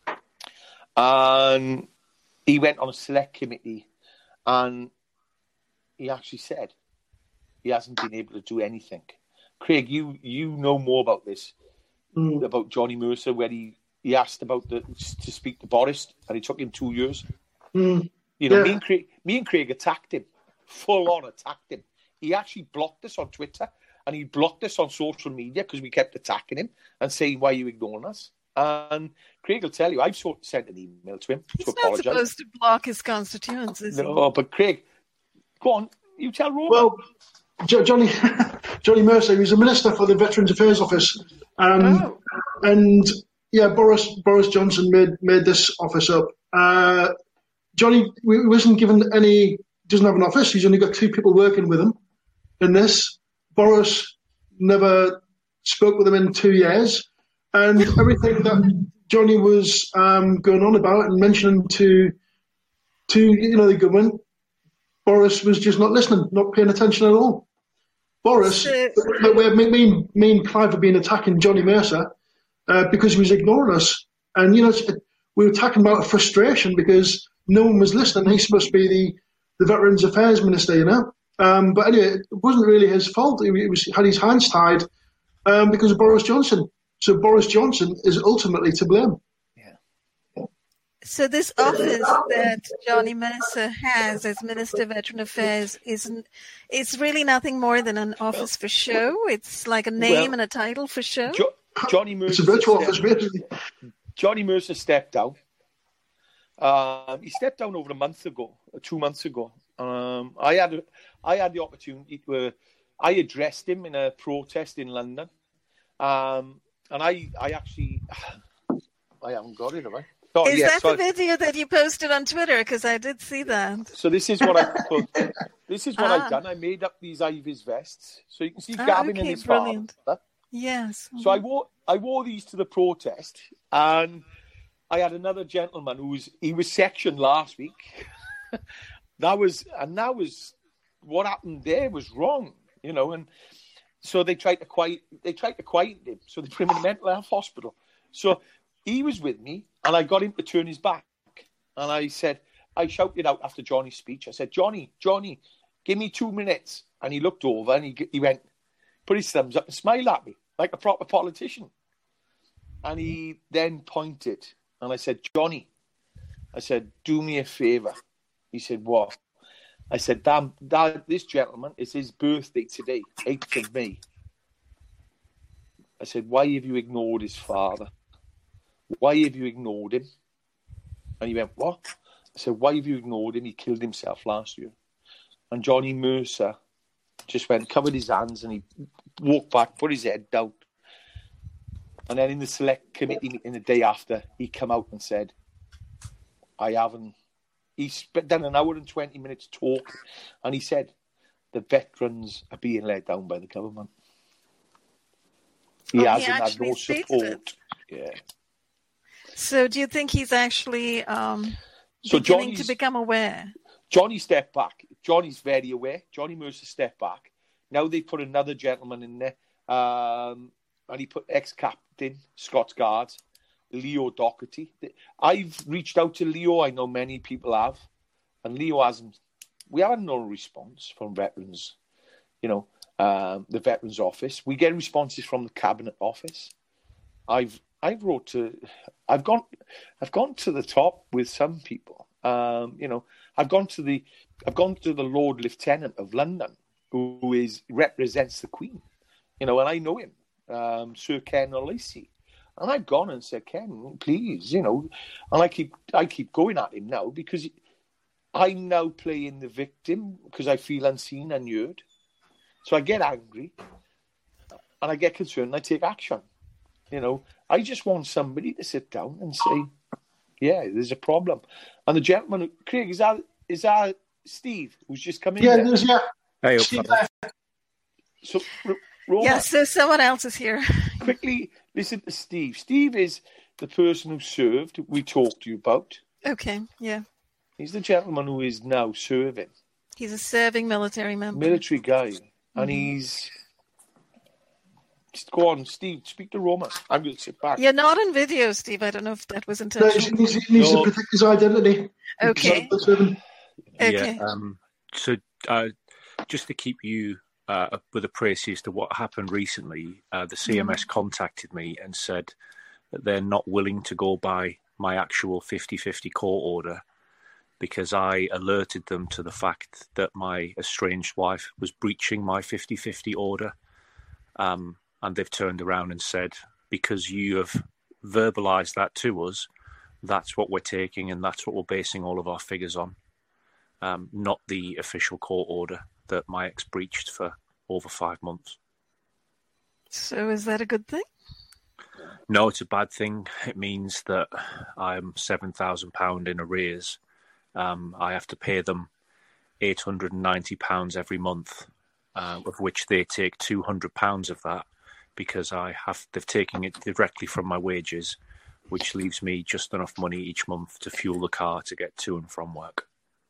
And he went on a select committee, and he actually said he hasn't been able to do anything. Craig, you you know more about this, mm. about Johnny Mercer, where he, he asked about the to speak to Boris, and it took him two years. Mm. You know, yeah. me and Craig, me and Craig attacked him, full on attacked him. He actually blocked us on Twitter, and he blocked us on social media because we kept attacking him and saying, "Why are you ignoring us?" And Craig will tell you, I've sort of sent an email to him He's to not apologise. supposed to block his constituents, is he? No, but Craig, go on, you tell Robert. Well, Jo- Johnny Johnny Mercer, he's a minister for the Veterans Affairs Office, um, oh. and yeah, Boris Boris Johnson made made this office up. Uh, Johnny wasn't given any, doesn't have an office. He's only got two people working with him in this. Boris never spoke with him in two years, and everything that Johnny was um, going on about and mentioning to to you know the government, Boris was just not listening, not paying attention at all. Boris, where me, me, me and Clive have been attacking Johnny Mercer uh, because he was ignoring us. And, you know, we were attacking about frustration because no one was listening. He's supposed to be the, the Veterans Affairs Minister, you know. Um, but anyway, it wasn't really his fault. He, he was had his hands tied um, because of Boris Johnson. So Boris Johnson is ultimately to blame. So this office that Johnny Mercer has as Minister of Veteran Affairs isn't, it's really nothing more than an office for show. It's like a name well, and a title for show. Jo- Johnny Mercer. It's a virtual office, basically. Johnny Mercer stepped down. Um, he stepped down over a month ago, two months ago. Um, I had a, I had the opportunity to. Uh, I addressed him in a protest in London, um, and I, I actually, I haven't got it, have I? Oh, is yes, that so the video that you posted on Twitter? Because I did see that. So this is what I put. This is what ah. I've done. I made up these Ivy's vests, so you can see ah, Gavin okay, and his brilliant. father. Yes. So I wore I wore these to the protest, and I had another gentleman who was he was sectioned last week. that was and that was what happened there was wrong, you know. And so they tried to quiet they tried to quiet him. So they put him in a mental health hospital. So he was with me, and I got him to turn his back. And I said, I shouted out after Johnny's speech. I said, Johnny, Johnny, give me two minutes. And he looked over and he he went, put his thumbs up and smiled at me like a proper politician. And he then pointed, and I said, Johnny, I said, do me a favour. He said, what? I said, damn, that, this gentleman, it's his birthday today, eighth of May. I said, why have you ignored his father? Why have you ignored him? And he went, what? I said, why have you ignored him? He killed himself last year. And Johnny Mercer just went, covered his hands, and he walked back, put his head down. And then in the select committee meeting the day after, he came out and said, I haven't. He spent done an hour and twenty minutes talking, and he said, the veterans are being let down by the government. He oh, hasn't he had no support. Yeah. So do you think he's actually um, so beginning Johnny's, to become aware? Johnny stepped back. Johnny's very aware. Johnny Mercer stepped back. Now they put another gentleman in there, um, and he put ex-captain Scots Guards, Leo Doherty. I've reached out to Leo. I know many people have, and Leo hasn't. We haven't no response from veterans. You know, um, the Veterans Office. We get responses from the Cabinet Office. I've I've wrote to. I've gone. I've gone to the top with some people. Um, you know, I've gone to the. I've gone to the Lord Lieutenant of London, who is represents the Queen. You know, and I know him, um, Sir Ken O'Lacy. And I've gone and said, Ken, please, you know, and I keep I keep going at him now because I'm now playing the victim because I feel unseen, unheard. So I get angry. and I get concerned and I take action. You know, I just want somebody to sit down and say, yeah, there's a problem. And the gentleman, Craig, is that is that Steve, who's just come in? Yeah, there? there's, yeah. Hey, Steve, So, R- Roma, Yes, so someone else is here. quickly listen to Steve. Steve is the person who served, we talked to you about. Okay, yeah. He's the gentleman who is now serving. He's a serving military member. Military guy. Mm-hmm. And he's... Just go on, Steve, speak to Roma. I'm going to sit back. You're not on video, Steve. I don't know if that was no, intentional. he needs, he needs No. to protect his identity. Okay. Okay. Okay. Yeah, um, so uh, just to keep you uh, up with the précis as to what happened recently, uh, the C M S contacted me and said that they're not willing to go by my actual fifty-fifty court order because I alerted them to the fact that my estranged wife was breaching my fifty-fifty order. Um, and they've turned around and said, because you have verbalised that to us, that's what we're taking and that's what we're basing all of our figures on. Um, not the official court order that my ex breached for over five months. So is that a good thing? No, it's a bad thing. It means that I'm seven thousand pounds in arrears. Um, I have to pay them eight hundred ninety pounds every month, uh, of which they take two hundred pounds of that because I have they've taken it directly from my wages, which leaves me just enough money each month to fuel the car to get to and from work.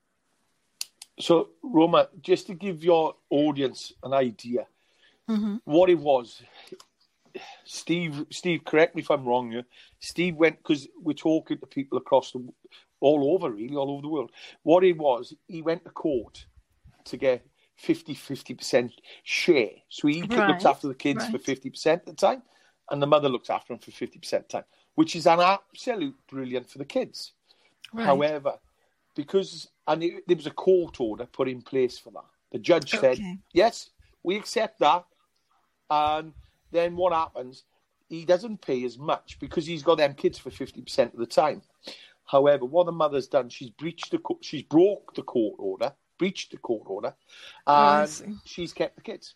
So, Roma, just to give your audience an idea, Mm-hmm. what it was, Steve, Steve, correct me if I'm wrong here. Steve went, because we're talking to people across the, all over, really, all over the world. What it was, he went to court to get fifty percent share. So he Right, looks after the kids right. for fifty percent of the time, and the mother looks after them for fifty percent of the time, which is an absolute brilliant for the kids. Right. However, because, and it, there was a court order put in place for that. The judge said, Okay. yes, we accept that. And then what happens, he doesn't pay as much because he's got them kids for fifty percent of the time. However, what the mother's done, she's breached the, co- she's broke the court order, breached the court order, I and see. she's kept the kids.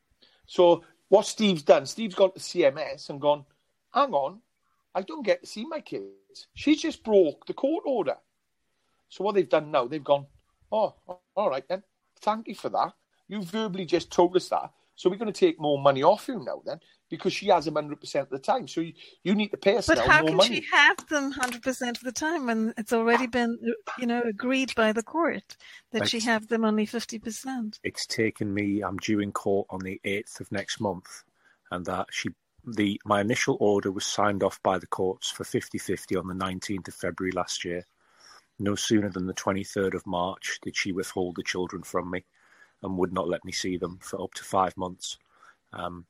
So what Steve's done, Steve's gone to C M S and gone, hang on, I don't get to see my kids. She's just broke the court order. So what they've done now, they've gone, oh, all right then, thank you for that. You verbally just told us that. So we're going to take more money off you now then, because she has them one hundred percent of the time. So you, you need to pay us But now how more can money. she have them one hundred percent of the time when it's already been, you know, agreed by the court that she Right. have them only fifty percent? It's taken me, I'm due in court on the eighth of next month, and that she, the my initial order was signed off by the courts for fifty-fifty on the nineteenth of February last year. No sooner than the twenty-third of March did she withhold the children from me and would not let me see them for up to five months. Um,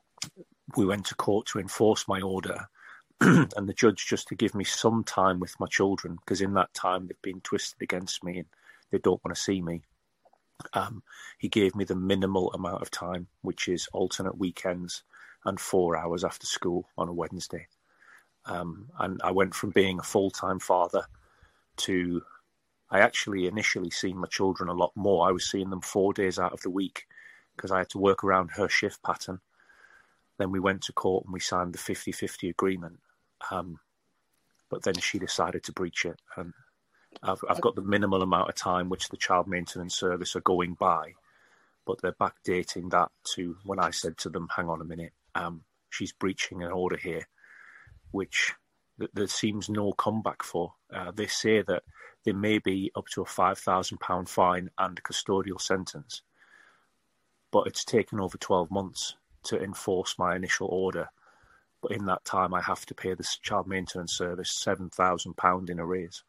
we went to court to enforce my order and the judge, just to give me some time with my children, because in that time they've been twisted against me and they don't want to see me. Um, he gave me the minimal amount of time, which is alternate weekends and four hours after school on a Wednesday. Um, and I went from being a full-time father to, I actually initially seen my children a lot more. I was seeing them four days out of the week because I had to work around her shift pattern. Then we went to court and we signed the fifty-fifty agreement. Um, but then she decided to breach it. And I've, I've got the minimal amount of time which the Child Maintenance Service are going by, but they're backdating that to when I said to them, hang on a minute, um, she's breaching an order here, which th- there seems no comeback for. Uh, they say that there may be up to a five thousand pounds fine and a custodial sentence, but it's taken over twelve months to enforce my initial order. But in that time, I have to pay the Child Maintenance Service seven thousand pounds in arrears.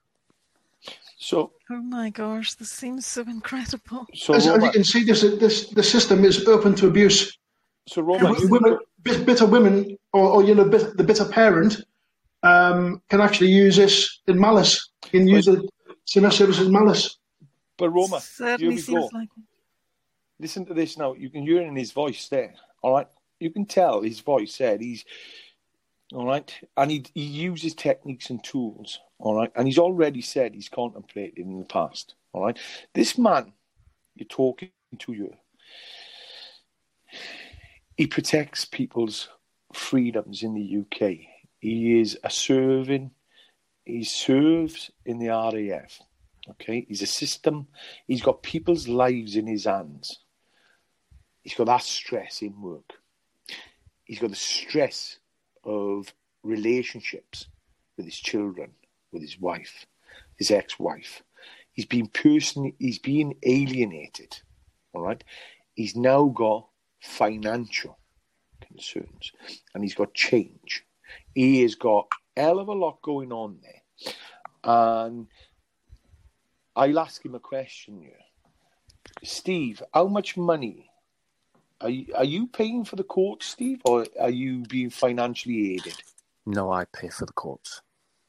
So, Oh my gosh, this seems so incredible. so As, as Roma, you can see, this, this the system is open to abuse. so Roma, Women, bit- bitter women, or, or you know, bit, the bitter parent, um, can actually use this in malice. Can use the C M S service in malice. but Roma, here Certainly we seems go. like Listen to this now. You can hear it in his voice there. All right. You can tell his voice said he's all right, and he he uses techniques and tools. All right, and he's already said he's contemplated in the past. All right, this man you're talking to, you, he protects people's freedoms in the U K. He is a serving. He serves in the R A F. Okay, he's a system. He's got people's lives in his hands. He's got that stress in work. He's got the stress of relationships with his children, with his wife, his ex-wife. He's been personally, he's been alienated. All right. He's now got financial concerns, and he's got change. He has got a hell of a lot going on there. And I'll ask him a question here. Steve, how much money are you, are you paying for the court, Steve, or are you being financially aided? No, I pay for the courts.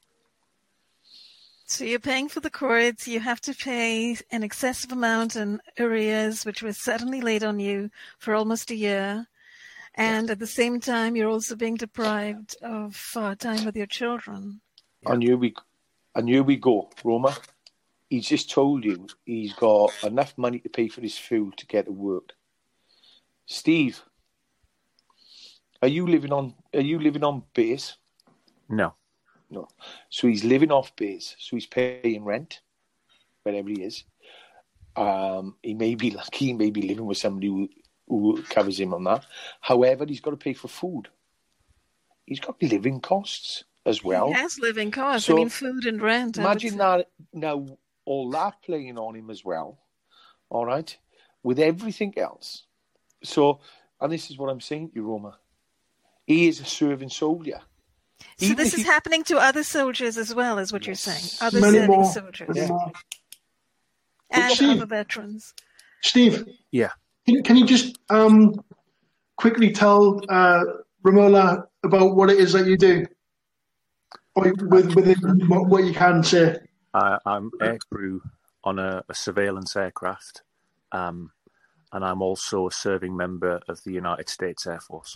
So you're paying for the courts, you have to pay an excessive amount in arrears, which was suddenly laid on you for almost a year. And at the same time, you're also being deprived of uh, time with your children. Yeah. And here we, and here we go, Roma. He's just told you he's got enough money to pay for his food to get to work. Steve, are you living on? Are you living on base? No. No. So he's living off base. So he's paying rent wherever he is. Um, he may be lucky. He may be living with somebody who, who covers him on that. However, he's got to pay for food. He's got living costs as well. He has living costs. So I mean, food and rent. Imagine that now, all that playing on him as well. All right, with everything else. So, and this is what I'm saying to you, Roma. He is a serving soldier. So Even this is he... happening to other soldiers as well, is what yes. you're saying. Other Many serving more. soldiers. Many more. And Steve, other veterans. Steve, yeah, can, can you just um, quickly tell uh, Romola about what it is that you do? Or with, within what, what you can say. I, I'm aircrew on a, a surveillance aircraft, um, and I'm also a serving member of the United States Air Force.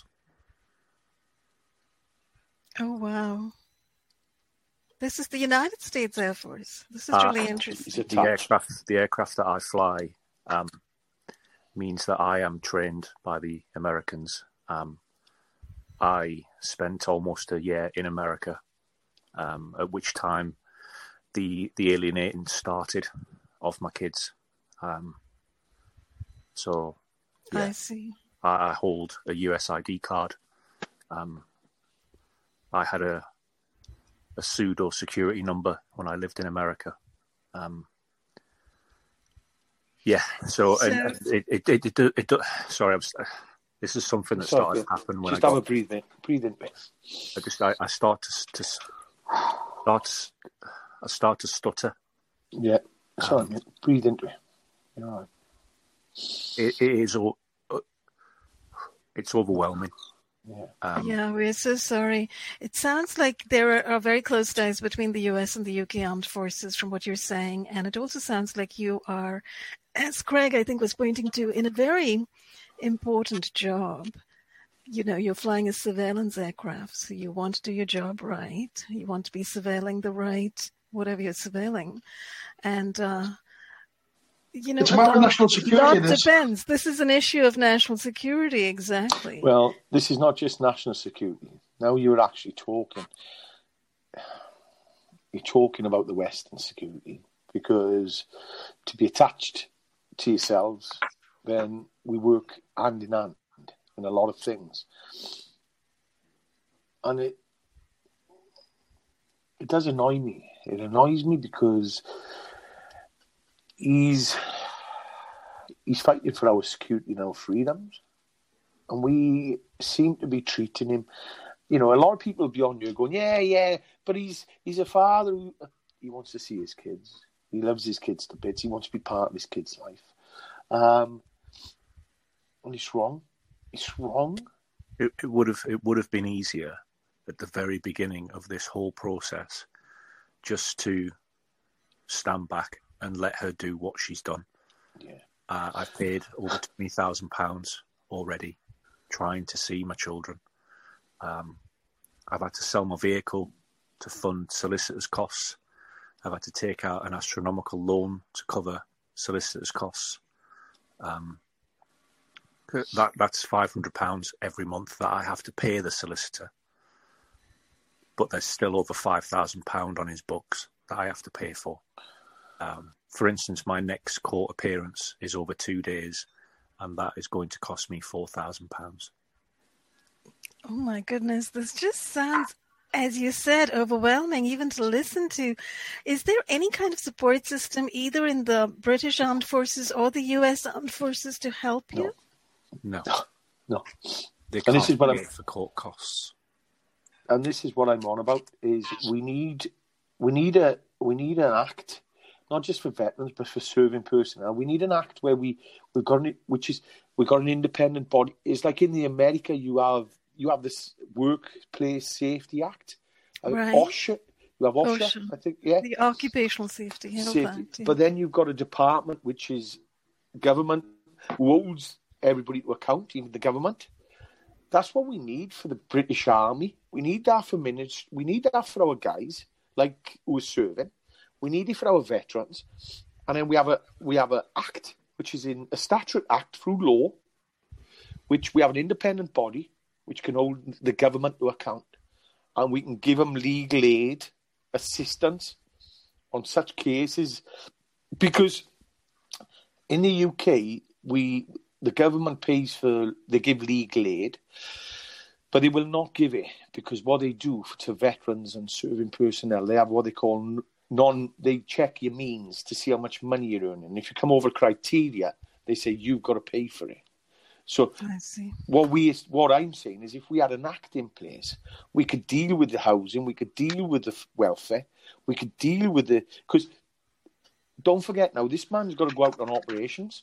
Oh, wow. This is the United States Air Force. This is Uh, really interesting. The aircraft, the aircraft that I fly um, means that I am trained by the Americans. Um, I spent almost a year in America, um, at which time the the alienating started of my kids. Um, so, yeah, I see. I, I hold a U S I D card. Um, I had a a pseudo security number when I lived in America. Um, yeah, so, So- and it it it, it, it, it, it sorry, I was, uh, this is something that Sorry, started yeah. to happen when Just I have got. a breathe in, breathe in, bit. I just I, I start to to start I start to stutter. Yeah, sorry, Um, mate. Breathe into it. You're all right. It, it is all. It's overwhelming. Yeah. Um, Yeah, we're so sorry. It sounds like there are, are very close ties between the U S and the U K armed forces from what you're saying. And it also sounds like you are, as Craig, I think, was pointing to, in a very important job. You know, you're flying a surveillance aircraft, so you want to do your job right. You want to be surveilling the right, whatever you're surveilling. And, uh, you know, It's a matter of lot- national security, lot this. depends. This is an issue of national security, exactly. Well, this is not just national security. Now you're actually talking. You're talking about the Western security, because to be attached to yourselves, then we work hand in hand in a lot of things, and it it does annoy me. It annoys me because he's he's fighting for our security and our freedoms, and we seem to be treating him. You know, a lot of people beyond you are going, yeah, yeah, but he's he's a father who he wants to see his kids. He loves his kids to bits. He wants to be part of his kid's life, um, and it's wrong. It's wrong. it, it would have it would have been easier at the very beginning of this whole process just to stand back and let her do what she's done. Yeah. Uh, I've paid over twenty thousand pounds already trying to see my children. Um, I've had to sell my vehicle to fund solicitors' costs. I've had to take out an astronomical loan to cover solicitors' costs. Um, That that's five hundred pounds every month that I have to pay the solicitor. But there's still over five thousand pounds on his books that I have to pay for. Um, for instance, my next court appearance is over two days, and that is going to cost me four thousand pounds. Oh my goodness, this just sounds, as you said, overwhelming even to listen to. Is there any kind of support system either in the British Armed Forces or the U S Armed Forces to help you? No. No. They And can't this is what pay I'm- for court costs. And this is what I'm on about: is we need we need a we need an act, not just for veterans but for serving personnel. We need an act where we we've got an, which is we've got an independent body. It's like in the America you have you have this Workplace Safety Act, uh, Right. OSHA. You have OSHA, OSHA. I think, yeah. The Occupational Safety Health Safety. Act. Yeah. But then you've got a department which is government who holds everybody to account, even the government. That's what we need for the British Army. We need that for minutes. We need that for our guys, like who are serving. We need it for our veterans, and then we have a we have an act which is in a statute act through law, which we have an independent body which can hold the government to account, and we can give them legal aid assistance on such cases, because in the U K we. The government pays for, they give legal aid, but they will not give it because what they do to veterans and serving personnel, they have what they call non, they check your means to see how much money you're earning. And if you come over criteria, they say you've got to pay for it. So I see. what we, what I'm saying is if we had an act in place, we could deal with the housing, we could deal with the welfare, we could deal with the, because don't forget now, this man's got to go out on operations.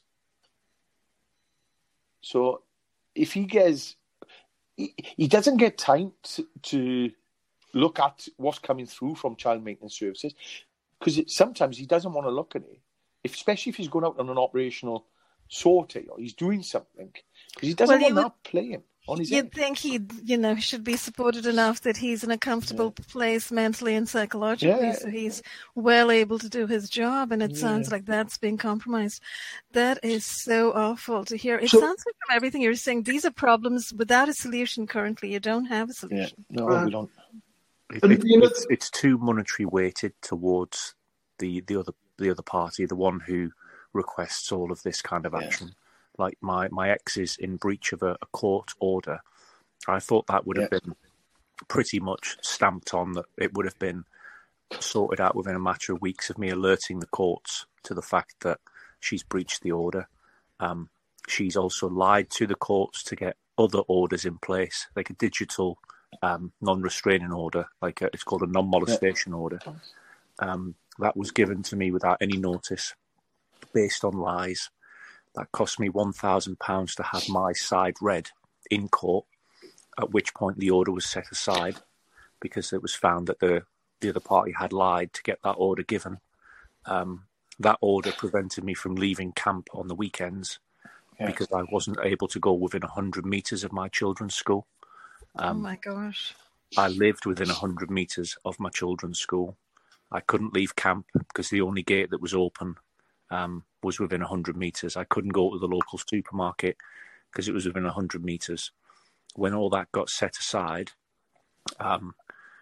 So if he gets, he, he doesn't get time to, to look at what's coming through from child maintenance services, because sometimes he doesn't want to look at it, if, especially if he's going out on an operational sortie or he's doing something, because he doesn't Well, you want would- that playing on his You'd head. think he, you know, should be supported enough that he's in a comfortable place mentally and psychologically, Yeah. so he's well able to do his job. And it sounds like that's being compromised. That is so awful to hear. It So- sounds like from everything you're saying, these are problems without a solution currently. You don't have a Yeah, solution. no, Right. we don't. It, And, it- you know- it's, it's too monetary weighted towards the, the other the other party, the one who requests all of this kind of Yeah. action. Like my, my ex is in breach of a, a court order. I thought that would have Yeah. been pretty much stamped on, that it would have been sorted out within a matter of weeks of me alerting the courts to the fact that she's breached the order. Um, she's also lied to the courts to get other orders in place, like a digital um, non-restraining order, like a, it's called a non-molestation order. Um, that was given to me without any notice, based on lies. That cost me one thousand pounds to have my side read in court, at which point the order was set aside because it was found that the, the other party had lied to get that order given. Um, that order prevented me from leaving camp on the weekends Yeah. because I wasn't able to go within one hundred metres of my children's school. oh Um, my gosh. I lived within one hundred metres of my children's school. I couldn't leave camp because the only gate that was open um, was within one hundred metres. I couldn't go to the local supermarket because it was within one hundred metres. When all that got set aside, um,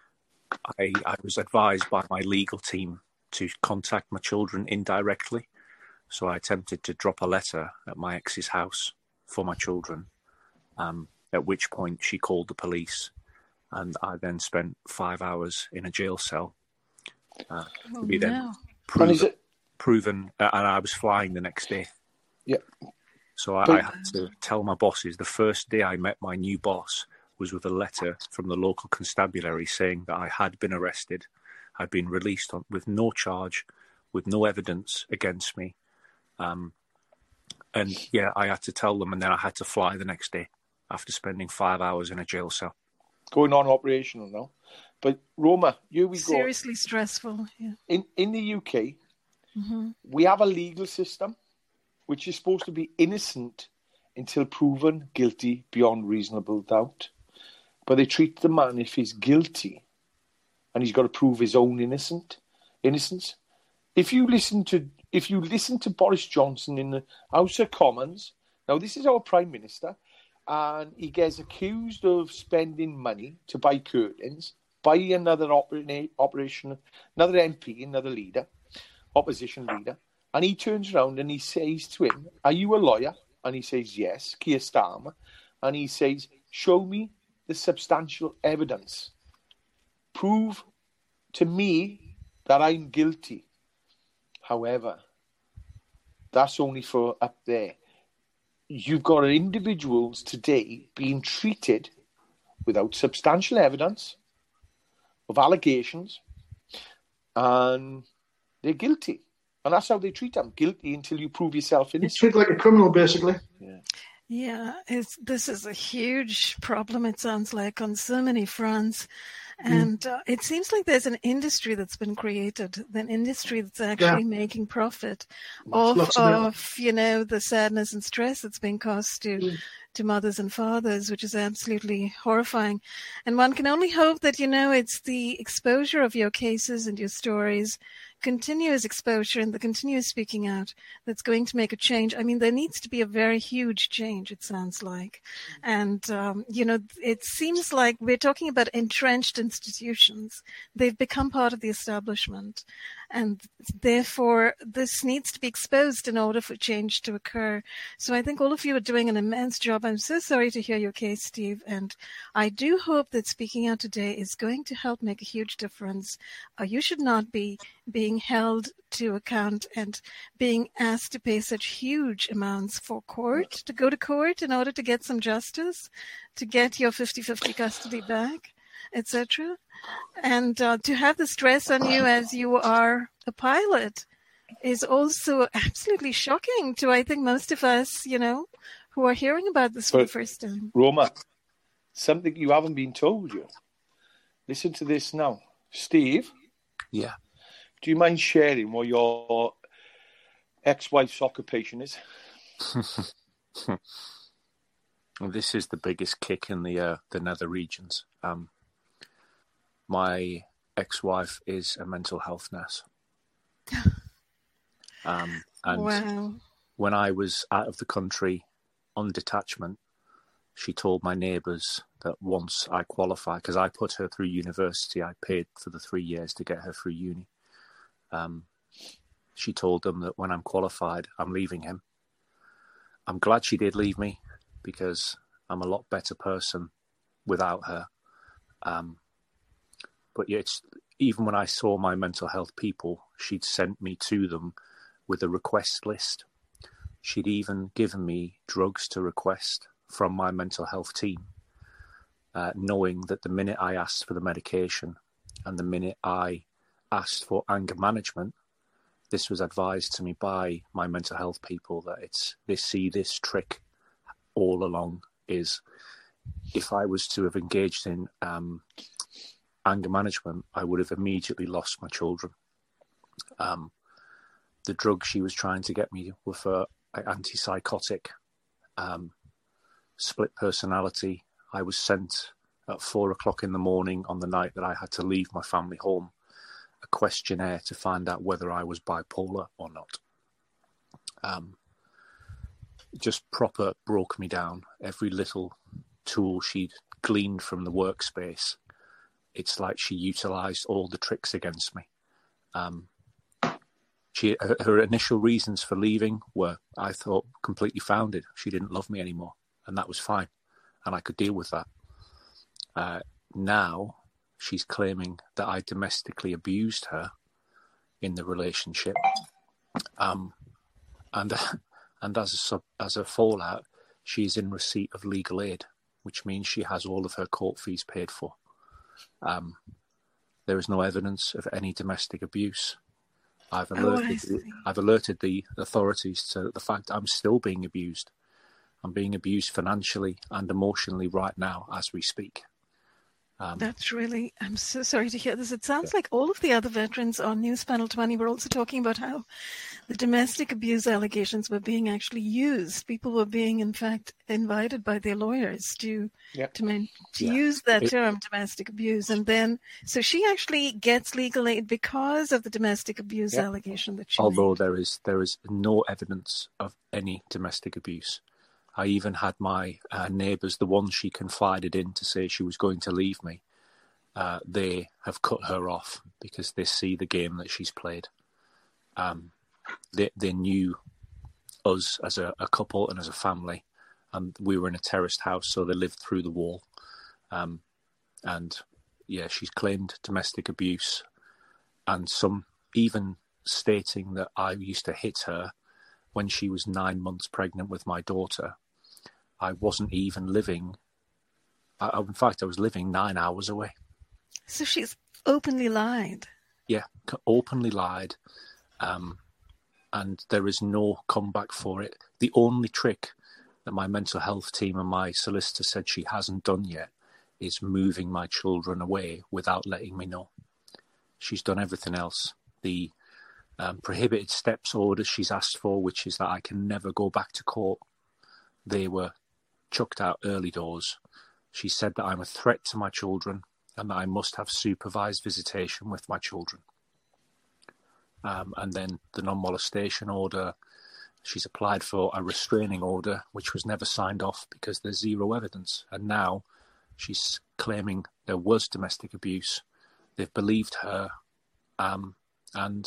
I, I was advised by my legal team to contact my children indirectly. So I attempted to drop a letter at my ex's house for my children, um, at which point she called the police, and I then spent five hours in a jail cell. Uh, Oh, to be then no. And proven, is it, proven uh, and I was flying the next day. yeah, So I, But- I had to tell my bosses, the first day I met my new boss was with a letter from the local constabulary saying that I had been arrested, I'd been released on, with no charge, with no evidence against me. Um, and yeah, I had to tell them, and then I had to fly the next day after spending five hours in a jail cell. going on operational now. But Roma, here we go. Seriously stressful. Yeah. In in the U K, hmm we have a legal system which is supposed to be innocent until proven guilty beyond reasonable doubt. But they treat the man if he's guilty and he's got to prove his own innocent innocence. If you listen to if you listen to Boris Johnson in the House of Commons Now, this is our Prime Minister, and he gets accused of spending money to buy curtains by another opera- operation, another M P, another leader, opposition leader, and he turns around and he says to him, "Are you a lawyer?" And he says, "Yes, Keir Starmer." And he says, "Show me the substantial evidence. Prove to me that I'm guilty." However, that's only for up there. You've got individuals today being treated without substantial evidence of allegations, and they're guilty. And that's how they treat them. Guilty until you prove yourself innocent. You treat like a criminal, basically. Yeah. Yeah, it's, this is a huge problem, it sounds like, on so many fronts. And uh, it seems like there's an industry that's been created, an industry that's actually yeah. making profit off of, of, you know, the sadness and stress that's being caused to, mm. to mothers and fathers, which is absolutely horrifying. And one can only hope that, you know, it's the exposure of your cases and your stories, continuous exposure and the continuous speaking out that's going to make a change. I mean, there needs to be a very huge change, it sounds like. And, um, you know, it seems like we're talking about entrenched institutions. They've become part of the establishment. And therefore, this needs to be exposed in order for change to occur. So I think all of you are doing an immense job. I'm so sorry to hear your case, Steve. And I do hope that speaking out today is going to help make a huge difference. Uh, you should not be being held to account and being asked to pay such huge amounts for court, to go to court in order to get some justice, to get your fifty-fifty custody back, et cetera. And uh, to have the stress on you as you are a pilot is also absolutely shocking to, I think, most of us, you know, who are hearing about this for but, the first time. Roma, something you haven't been told yet. Listen to this now. Steve? Yeah. Do you mind sharing what your ex-wife's occupation is? Well, this is the biggest kick in the uh, the nether regions. Um, my ex-wife is a mental health nurse. um, and wow. When I was out of the country on detachment, she told my neighbours that once I qualified, because I put her through university, I paid for the three years to get her through uni. Um, she told them that when I'm qualified, I'm leaving him. I'm glad she did leave me because I'm a lot better person without her. Um, but yeah, it's, even when I saw my mental health people, she'd sent me to them with a request list. She'd even given me drugs to request from my mental health team, uh, knowing that the minute I asked for the medication and the minute I asked for anger management, this was advised to me by my mental health people that it's they see this trick all along is if I was to have engaged in um, anger management, I would have immediately lost my children. Um, the drug she was trying to get me were for antipsychotic, um, split personality. I was sent at four o'clock in the morning on the night that I had to leave my family home a questionnaire to find out whether I was bipolar or not. Um, it just proper broke me down. Every little tool she'd gleaned from the workspace, it's like she utilised all the tricks against me. Um, she, her, her initial reasons for leaving were, I thought, completely founded. She didn't love me anymore, and that was fine, and I could deal with that. Uh, now, she's claiming that I domestically abused her in the relationship, um, and and as a sub, as a fallout, she's in receipt of legal aid, which means she has all of her court fees paid for. Um, there is no evidence of any domestic abuse. I've alerted oh, the, I've alerted the authorities to the fact I'm still being abused. I'm being abused financially and emotionally right now as we speak. Um, That's really, I'm so sorry to hear this. It sounds yeah. like all of the other veterans on News Panel twenty were also talking about how the domestic abuse allegations were being actually used. People were being, in fact, invited by their lawyers to yeah. to, men, to yeah. use that it, term, domestic abuse. And then, so she actually gets legal aid because of the domestic abuse yeah. allegation that she Although made. there is there is no evidence of any domestic abuse. I even had my uh, neighbours, the ones she confided in to say she was going to leave me, uh, they have cut her off because they see the game that she's played. Um, they they knew us as a, a couple and as a family, and we were in a terraced house, so they lived through the wall. Um, and yeah, she's claimed domestic abuse, and some even stating that I used to hit her when she was nine months pregnant with my daughter. I wasn't even living. I, in fact, I was living nine hours away. So she's openly lied. Yeah, openly lied. Um, and there is no comeback for it. The only trick that my mental health team and my solicitor said she hasn't done yet is moving my children away without letting me know. She's done everything else. The um, prohibited steps orders she's asked for, which is that I can never go back to court, they were chucked out early doors. She said that I'm a threat to my children and that I must have supervised visitation with my children. Um, and then the non-molestation order, she's applied for a restraining order, which was never signed off because there's zero evidence. And now she's claiming there was domestic abuse. They've believed her. Um, and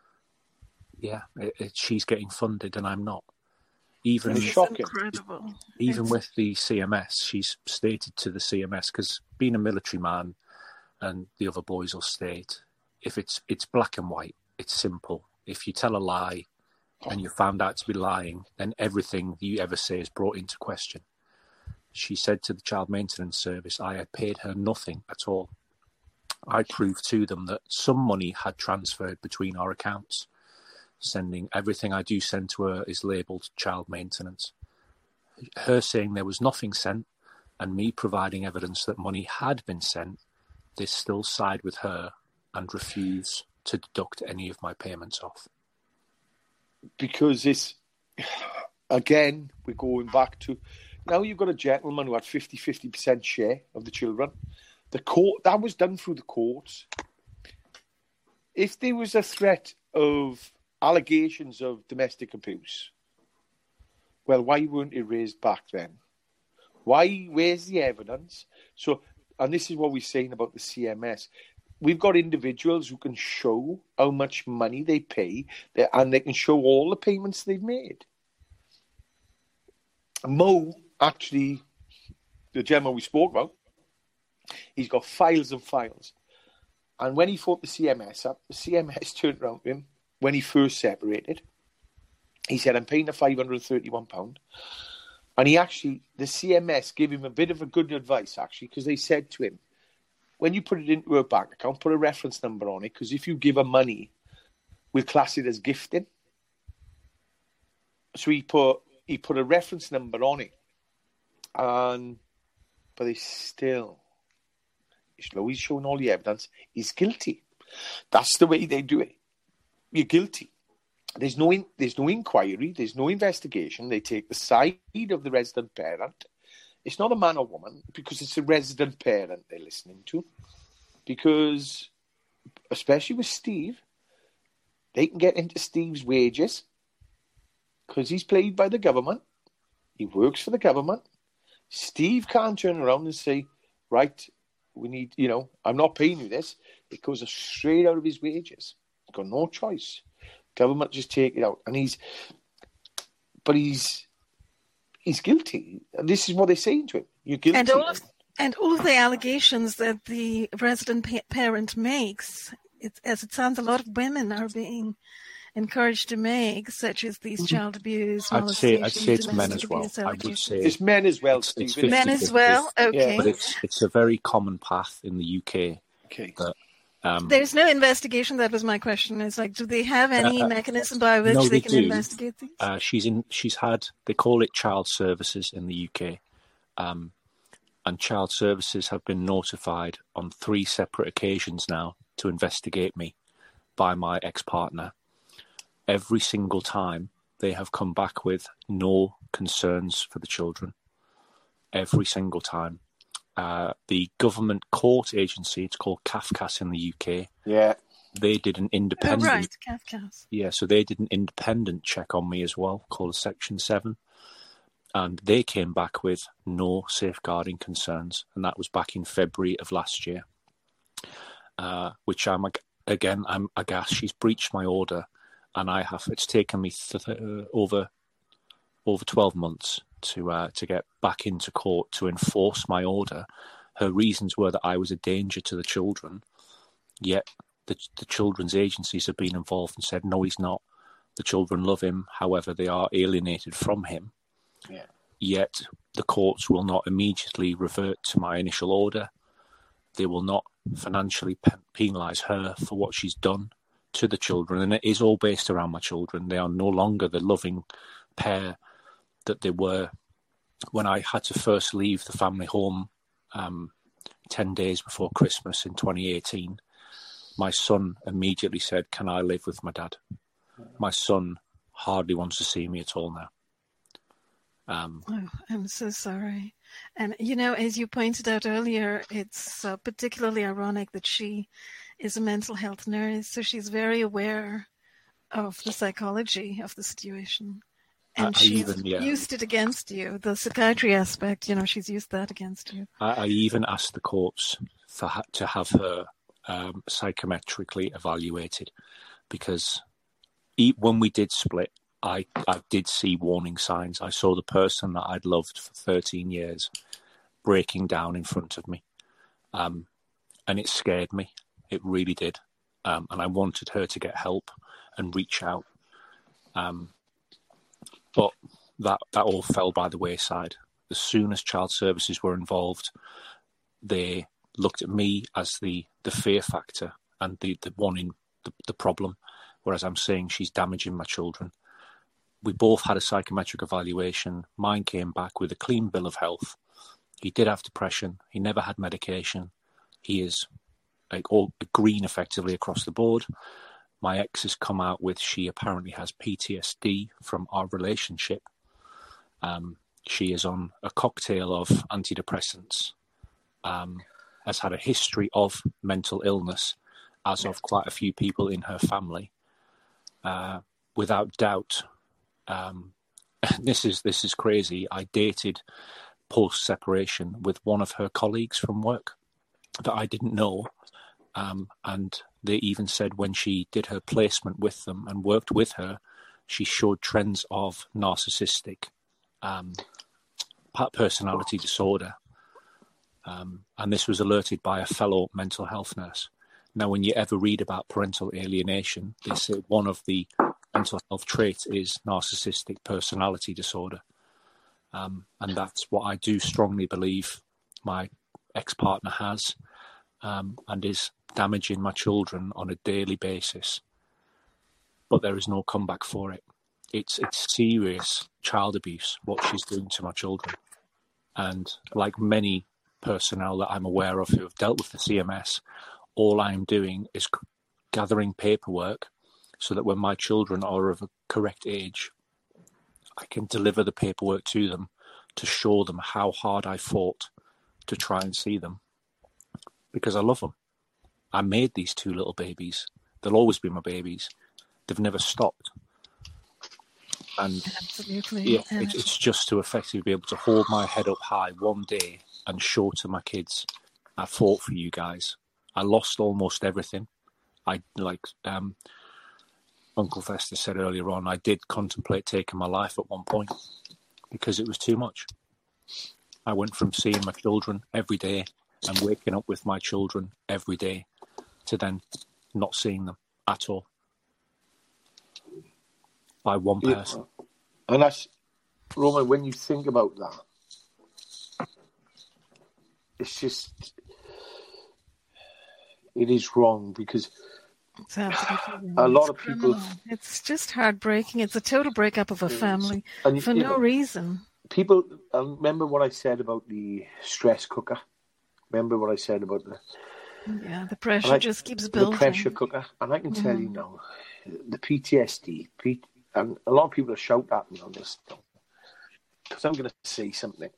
yeah, it, it, she's getting funded and I'm not. Even, it's shocking. Incredible. Even it's... with the C M S, she's stated to the C M S, because being a military man, and the other boys will state, if it's it's black and white, it's simple. If you tell a lie and you're found out to be lying, then everything you ever say is brought into question. She said to the Child Maintenance Service, I had paid her nothing at all. I proved to them that some money had transferred between our accounts. Sending everything I do send to her is labelled child maintenance. Her saying there was nothing sent and me providing evidence that money had been sent, they still side with her and refuse to deduct any of my payments off. Because it's, again, we're going back to, now you've got a gentleman who had fifty-fifty percent share of the children. The court, that was done through the courts. If there was a threat of allegations of domestic abuse, well, why weren't it raised back then? Why? Where's the evidence? So, and this is what we're saying about the C M S. We've got individuals who can show how much money they pay, and they can show all the payments they've made. Mo, actually, the gentleman we spoke about, he's got files and files. And when he fought the C M S up, the C M S turned around to him when he first separated. He said, I'm paying the five hundred thirty-one pounds. And he actually, the C M S gave him a bit of a good advice, actually, because they said to him, when you put it into a bank account, put a reference number on it, because if you give her money, we'll class it as gifting. So he put he put a reference number on it. And but they still, though he's showing all the evidence, he's guilty. That's the way they do it. You're guilty. There's no in, there's no inquiry. There's no investigation. They take the side of the resident parent. It's not a man or woman, because it's a resident parent they're listening to. Because, especially with Steve, they can get into Steve's wages because he's paid by the government. He works for the government. Steve can't turn around and say, right, we need, you know, I'm not paying you this. It goes straight out of his wages. He's got no choice. Government just take it out. And he's, but he's, he's guilty. And this is what they're saying to him. You're guilty. And all of, and all of the allegations that the resident pa- parent makes, it, as it sounds, a lot of women are being encouraged to make, such as these child abuse, I'd say, I'd say it's men as well. I would say it's men as well, it's, Steve. it's men as well? Okay. Yeah. But it's, it's a very common path in the U K. Okay. That, um, There's no investigation. That was my question. It's like, do they have any uh, mechanism by which no, they, they can do. investigate these? Uh, she's in. She's had. They call it child services in the U K, um, and child services have been notified on three separate occasions now to investigate me by my ex-partner. Every single time they have come back with no concerns for the children. Every single time. Uh, the government court agency, it's called CAFCAS in the U K. Yeah. They did an independent... Oh, right, CAFCAS. Yeah, so they did an independent check on me as well, called a Section seven. and they came back with no safeguarding concerns, and that was back in February of last year. Uh, which I'm again, I'm aghast. She's breached my order, and I have. It's taken me th- uh, over over twelve months to uh, to get back into court to enforce my order. Her reasons were that I was a danger to the children, yet the, the children's agencies have been involved and said, no, he's not. The children love him, however, they are alienated from him. Yeah. Yet the courts will not immediately revert to my initial order. They will not financially pe- penalise her for what she's done to the children. And it is all based around my children. They are no longer the loving pair that they were when I had to first leave the family home um, ten days before Christmas in twenty eighteen. My son immediately said, can I live with my dad? My son hardly wants to see me at all now. Um, oh, I'm so sorry. And, you know, as you pointed out earlier, it's uh, particularly ironic that she is a mental health nurse, so she's very aware of the psychology of the situation. And I, I she's even, yeah, used it against you. The psychiatry aspect, you know, she's used that against you. I, I even asked the courts for ha- to have her um, psychometrically evaluated, because e- when we did split, I, I did see warning signs. I saw the person that I'd loved for thirteen years breaking down in front of me. Um, and it scared me. It really did. Um, and I wanted her to get help and reach out. Um, but that, that all fell by the wayside. As soon as child services were involved, they looked at me as the, the fear factor and the, the one in the, the problem, whereas I'm saying she's damaging my children. We both had a psychometric evaluation. Mine came back with a clean bill of health. He did have depression. He never had medication. He is like all green effectively across the board. My ex has come out with she apparently has P T S D from our relationship. Um, she is on a cocktail of antidepressants, um, has had a history of mental illness, as of quite a few people in her family. Uh, without doubt, um, this is this is crazy. I dated post-separation with one of her colleagues from work that I didn't know. Um, and they even said when she did her placement with them and worked with her, she showed trends of narcissistic um, personality disorder. Um, and this was alerted by a fellow mental health nurse. Now, when you ever read about parental alienation, they say one of the mental health traits is narcissistic personality disorder. Um, and that's what I do strongly believe my ex-partner has, um, and is damaging my children on a daily basis. But there is no comeback for it. It's it's serious child abuse, what she's doing to my children. And like many personnel that I'm aware of who have dealt with the C M S, all I'm doing is c- gathering paperwork so that when my children are of a correct age, I can deliver the paperwork to them to show them how hard I fought to try and see them, because I love them. I made these two little babies. They'll always be my babies. They've never stopped. And Absolutely. yeah, And it, it's just to effectively be able to hold my head up high one day and show to my kids, I fought for you guys. I lost almost everything. I like um, Uncle Fester said earlier on, I did contemplate taking my life at one point because it was too much. I went from seeing my children every day and waking up with my children every day to then not seeing them at all by one person. Yeah. And that's, Roman, when you think about that, it's just, it is wrong because it's absolutely a lot it's of people... criminal. It's just heartbreaking. It's a total breakup of a family and, for no know, reason. People, I remember what I said about the stress cooker. Remember what I said about the... Yeah, the pressure I, just keeps building. The pressure cooker. And I can tell mm. you now, the P T S D, P, and a lot of people have shouted at me on this, because I'm going to say something.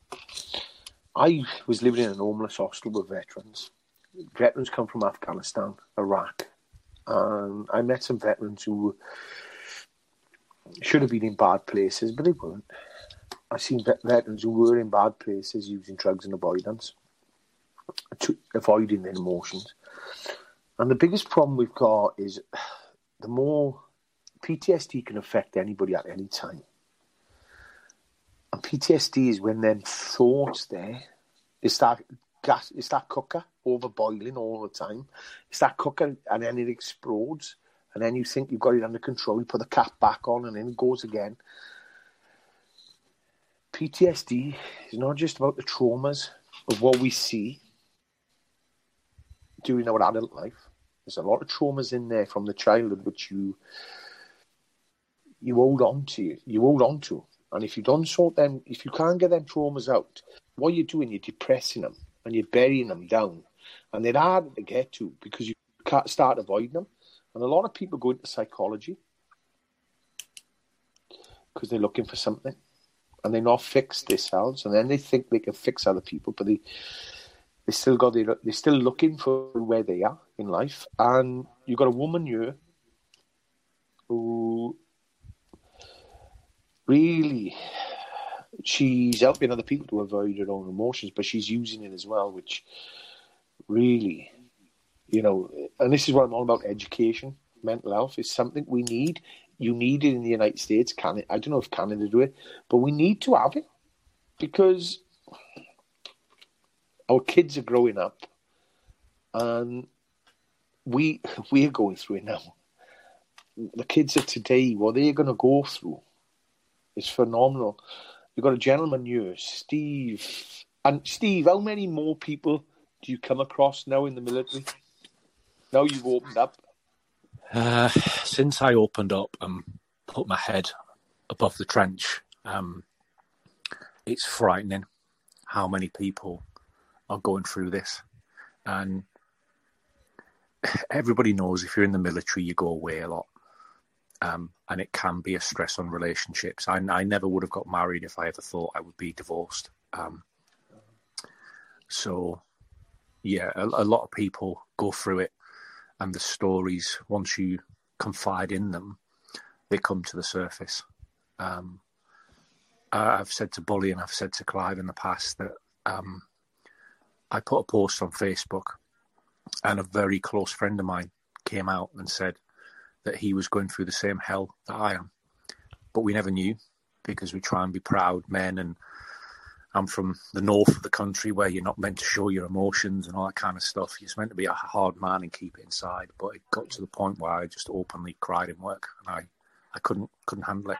I was living in an homeless hostel with veterans. Veterans come from Afghanistan, Iraq. And I met some veterans who should have been in bad places, but they weren't. I've seen veterans who were in bad places using drugs and avoidance, to avoiding their emotions. And the biggest problem we've got is the more P T S D can affect anybody at any time. And P T S D is when them thoughts there, it's that gas, it's that cooker overboiling all the time. It's that cooker and then it explodes. And then you think you've got it under control. You put the cap back on and then it goes again. P T S D is not just about the traumas of what we see during our adult life. There's a lot of traumas in there from the childhood which you you hold on to. You hold on to. And if you don't sort them, if you can't get them traumas out, what you're doing, you're depressing them and you're burying them down. And they're hard to get to because you can't start avoiding them. And a lot of people go into psychology because they're looking for something and they're not fixed themselves. And then they think they can fix other people, but they they still got their, they're still looking for where they are in life. And you've got a woman here who really, she's helping other people to avoid her own emotions, but she's using it as well, which really, you know, and this is what I'm all about, education. Mental health is something we need. You need it in the United States. Can it? I don't know if Canada do it, but we need to have it because our kids are growing up and we, we're going through it now. The kids of today, what they're going to go through is phenomenal. You've got a gentleman here, Steve. And Steve, how many more people do you come across now in the military? Now you've opened up. Uh, since I opened up and put my head above the trench, um, it's frightening how many people are going through this. And everybody knows if you're in the military, you go away a lot. Um, and it can be a stress on relationships. I, I never would have got married if I ever thought I would be divorced. Um, so, yeah, a, a lot of people go through it. And the stories, once you confide in them, they come to the surface. Um, I've said to Bully and I've said to Clive in the past that um, I put a post on Facebook and a very close friend of mine came out and said that he was going through the same hell that I am. But we never knew because we try and be proud men, and I'm from the north of the country where you're not meant to show your emotions and all that kind of stuff. You're meant to be a hard man and keep it inside. But it got to the point where I just openly cried in work, and I, I couldn't couldn't handle it.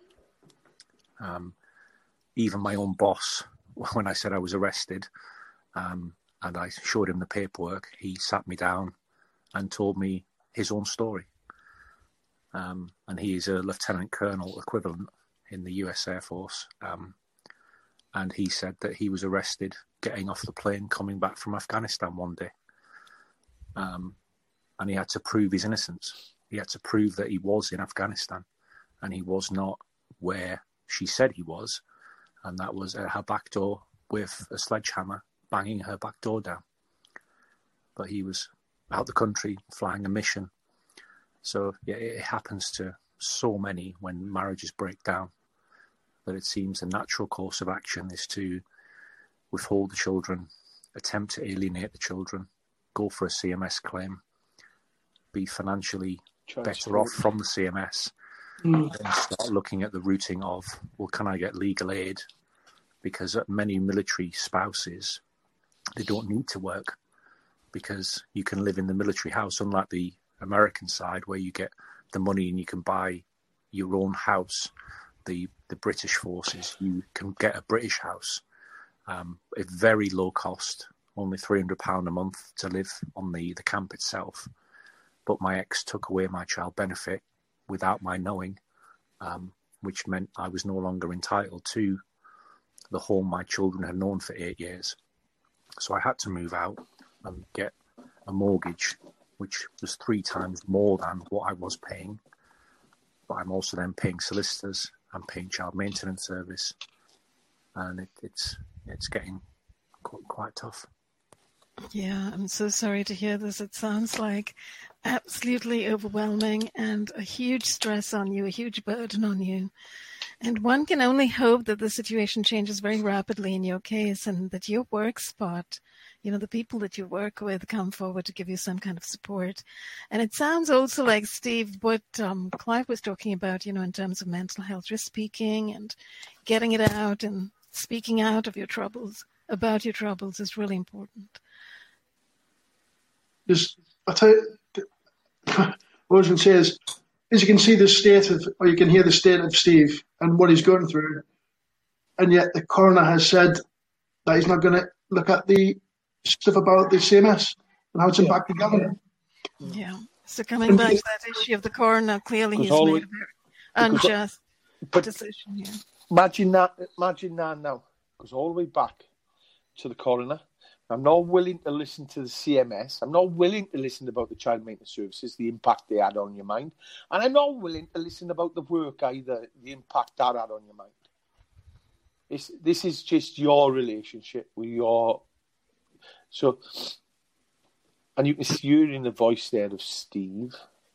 Um, even my own boss, when I said I was arrested, um, and I showed him the paperwork, he sat me down and told me his own story. Um, and he is a lieutenant colonel equivalent in the U S Air Force. Um, And he said that he was arrested getting off the plane coming back from Afghanistan one day. Um, and he had to prove his innocence. He had to prove that he was in Afghanistan and he was not where she said he was. And that was at her back door with a sledgehammer banging her back door down. But he was out the country flying a mission. So yeah, it happens to so many when marriages break down. That it seems the natural course of action is to withhold the children, attempt to alienate the children, go for a C M S claim, be financially better off from the C M S, mm. then start looking at the routing of, well, can I get legal aid? Because many military spouses, they don't need to work because you can live in the military house, unlike the American side where you get the money and you can buy your own house. The, the British forces, you can get a British house um, at very low cost, only three hundred pounds a month to live on the, the camp itself. But my ex took away my child benefit without my knowing, um, which meant I was no longer entitled to the home my children had known for eight years. So I had to move out and get a mortgage, which was three times more than what I was paying. But I'm also then paying solicitors. I'm paying child maintenance service, and it, it's it's getting quite, quite tough. Yeah, I'm so sorry to hear this. It sounds like absolutely overwhelming and a huge stress on you, a huge burden on you. And one can only hope that the situation changes very rapidly in your case, and that your work spot, you know, the people that you work with come forward to give you some kind of support. And it sounds also like, Steve, what um, Clive was talking about, you know, in terms of mental health, you're speaking and getting it out and speaking out of your troubles, about your troubles is really important. Just, I tell you, what I was going to say is, as you can see the state of, or you can hear the state of Steve and what he's going through, and yet the coroner has said that he's not going to look at the stuff about the C M S and how it's impacted government. Yeah. So coming back to that issue of the coroner, clearly he's made a very unjust but decision here. Imagine that, imagine that now. Goes all the way back to the coroner. I'm not willing to listen to the C M S. I'm not willing to listen about the child maintenance services, the impact they had on your mind. And I'm not willing to listen about the work either, the impact that had on your mind. It's, this is just your relationship with your... So, and you can hear in the voice there of Steve.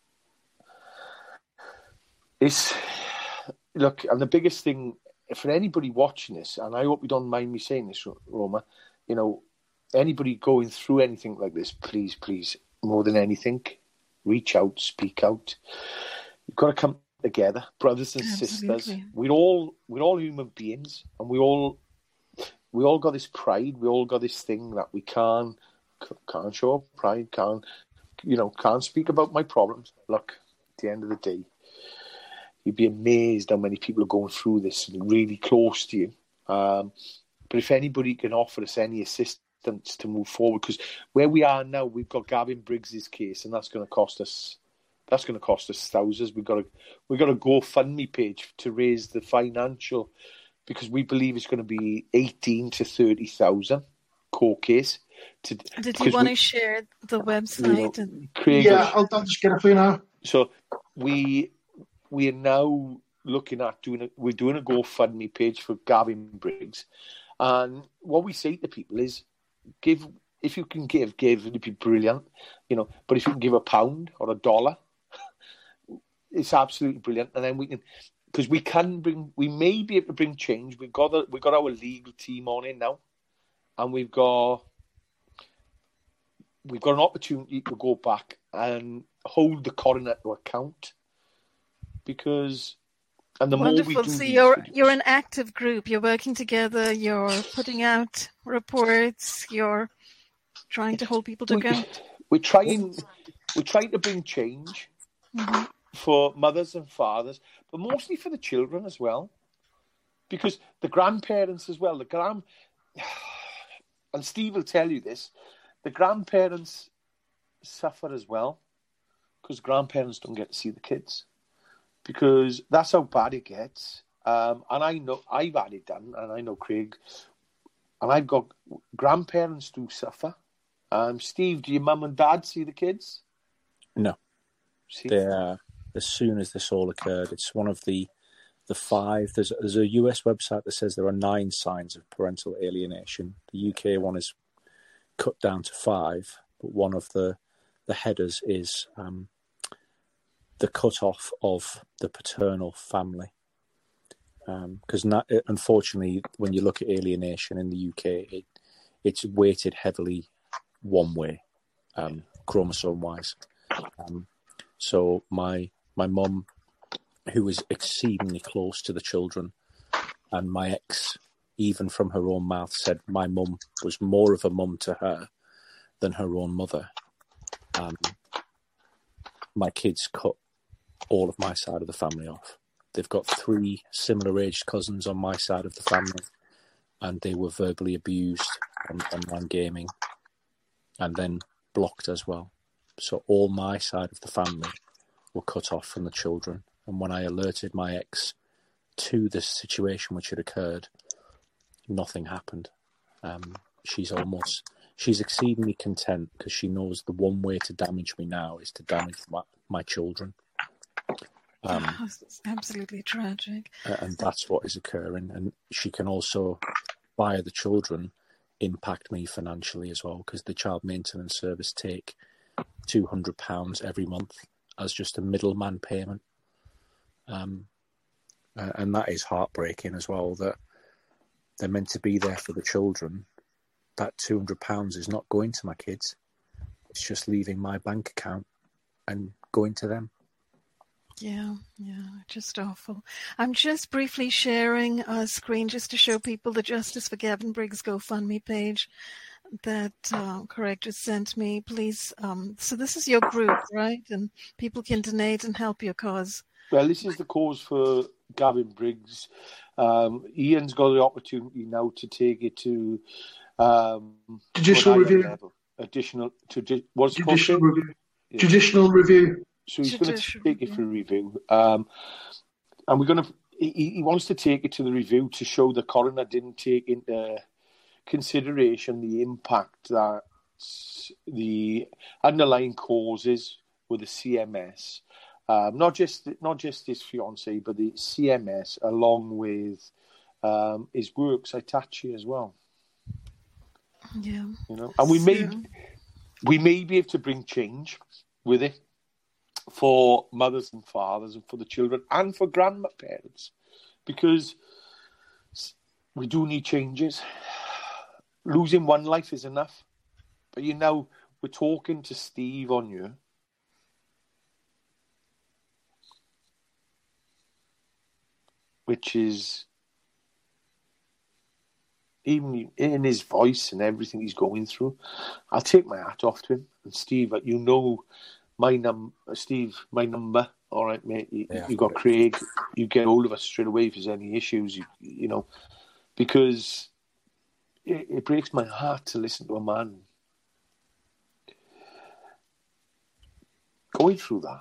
It's... Look, and the biggest thing for anybody watching this, and I hope you don't mind me saying this, Roma, you know, anybody going through anything like this, please, please, more than anything, reach out, speak out. You've got to come together, brothers and Absolutely. sisters. We're all we're all human beings, and we all we all got this pride. We all got this thing that we can't can't show pride, can't you know, can't speak about my problems. Look, at the end of the day, you'd be amazed how many people are going through this and really close to you. Um, but if anybody can offer us any assistance to move forward, because where we are now, we've got Gavin Briggs's case, and that's going to cost us. That's going to cost us thousands. We've got to we've got a GoFundMe page to raise the financial, because we believe it's going to be eighteen to thirty thousand court case. To, Did you want we, to share the website? You know, Craig, yeah, I'll, I'll just get it for you now. So we we are now looking at doing a, we're doing a GoFundMe page for Gavin Briggs, and what we say to people is, give, if you can give, give, it'd be brilliant, you know. But if you can give a pound or a dollar, it's absolutely brilliant. And then we can, because we can bring, we may be able to bring change. We've got a, we've got our legal team on it now, and we've got we've got an opportunity to go back and hold the coroner to account, because. And the Wonderful. More we do so these you're videos, you're an active group. You're working together. You're putting out reports. You're trying to hold people to account. We're trying. We're trying to bring change mm-hmm. for mothers and fathers, but mostly for the children as well, because the grandparents as well. The grand and Steve will tell you this. The grandparents suffer as well, because grandparents don't get to see the kids. Because that's how bad it gets. Um, and I know I've had it done, and I know Craig, and I've got grandparents do suffer. Um, Steve, do your mum and dad see the kids? No. See? They're, as soon as this all occurred, it's one of the the five. There's, there's a U S website that says there are nine signs of parental alienation. The U K one is cut down to five, but one of the, the headers is... Um, the cut-off of the paternal family. Because um, unfortunately, when you look at alienation in the U K, it, it's weighted heavily one way, um, chromosome-wise. Um, so my my mum, who was exceedingly close to the children, and my ex, even from her own mouth, said my mum was more of a mum to her than her own mother. Um, my kids cut all of my side of the family off. They've got three similar-aged cousins on my side of the family, and they were verbally abused on online gaming and then blocked as well. So all my side of the family were cut off from the children. And when I alerted my ex to this situation which had occurred, nothing happened. Um, she's almost... She's exceedingly content, because she knows the one way to damage me now is to damage my, my children. Um, oh, it's absolutely tragic. And that's what is occurring. And she can also, via the children, impact me financially as well, because the child maintenance service take two hundred pounds every month as just a middleman payment. Um, Uh, and that is heartbreaking as well, that they're meant to be there for the children. That two hundred pounds is not going to my kids. It's just leaving my bank account and going to them. Yeah, yeah, just awful. I'm just briefly sharing a screen just to show people the Justice for Gavin Briggs GoFundMe page that uh, Correct just sent me. Please, um, so this is your group, right? And people can donate and help your cause. Well, this is the cause for Gavin Briggs. Um, Ian's got the opportunity now to take it to um, judicial review. Level. Additional to what's judicial called? review. Yeah. Judicial review. So he's going to take it for a review, um, and we're going to. He, he wants to take it to the review to show the coroner didn't take into consideration the impact that the underlying causes with the C M S. Um, not just not just his fiancée, but the C M S, along with um, his works, Itachi as well. Yeah, you know, and we so... may we may be able to bring change with it for mothers and fathers, and for the children, and for grandparents, because we do need changes. Losing one life is enough, but you know, we're talking to Steve on you. Which is, even in his voice and everything he's going through, I'll take my hat off to him. And Steve, you know my num, Steve, my number. All right, mate. You, yeah, you got Craig. You get hold of us straight away if there's any issues. You, you know, because it, it breaks my heart to listen to a man going through that.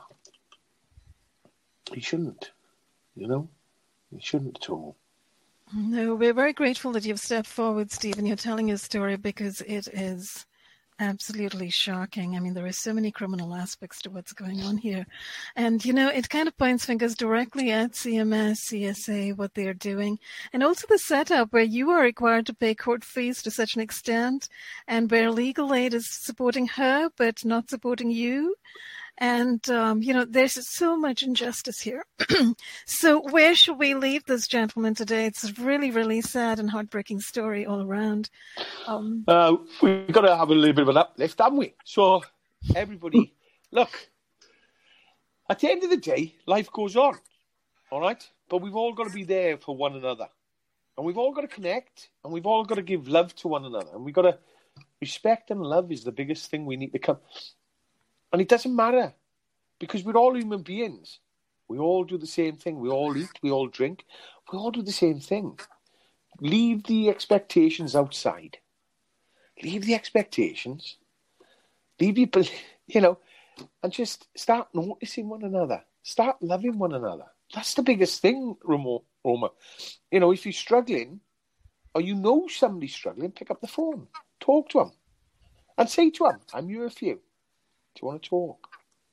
He shouldn't, you know. He shouldn't at all. No, we're very grateful that you've stepped forward, Steve, and you're telling your story, because it is absolutely shocking. I mean, there are so many criminal aspects to what's going on here. And, you know, it kind of points fingers directly at C M S, C S A, what they're doing. And also the setup where you are required to pay court fees to such an extent, and where legal aid is supporting her but not supporting you. And, um, you know, there's so much injustice here. So where should we leave this gentleman today? It's a really, really sad and heartbreaking story all around. Um, uh, we've got to have a little bit of an uplift, haven't we? So, everybody, look, at the end of the day, life goes on, all right? But we've all got to be there for one another. And we've all got to connect, and we've all got to give love to one another. And we've got to, respect and love is the biggest thing we need to come. And it doesn't matter, because we're all human beings. We all do the same thing. We all eat, we all drink. We all do the same thing. Leave the expectations outside. Leave the expectations. Leave people, you know, and just start noticing one another. Start loving one another. That's the biggest thing, Roma. You know, if you're struggling, or you know somebody's struggling, pick up the phone. Talk to them. And say to them, I'm here for you. Do you want to talk?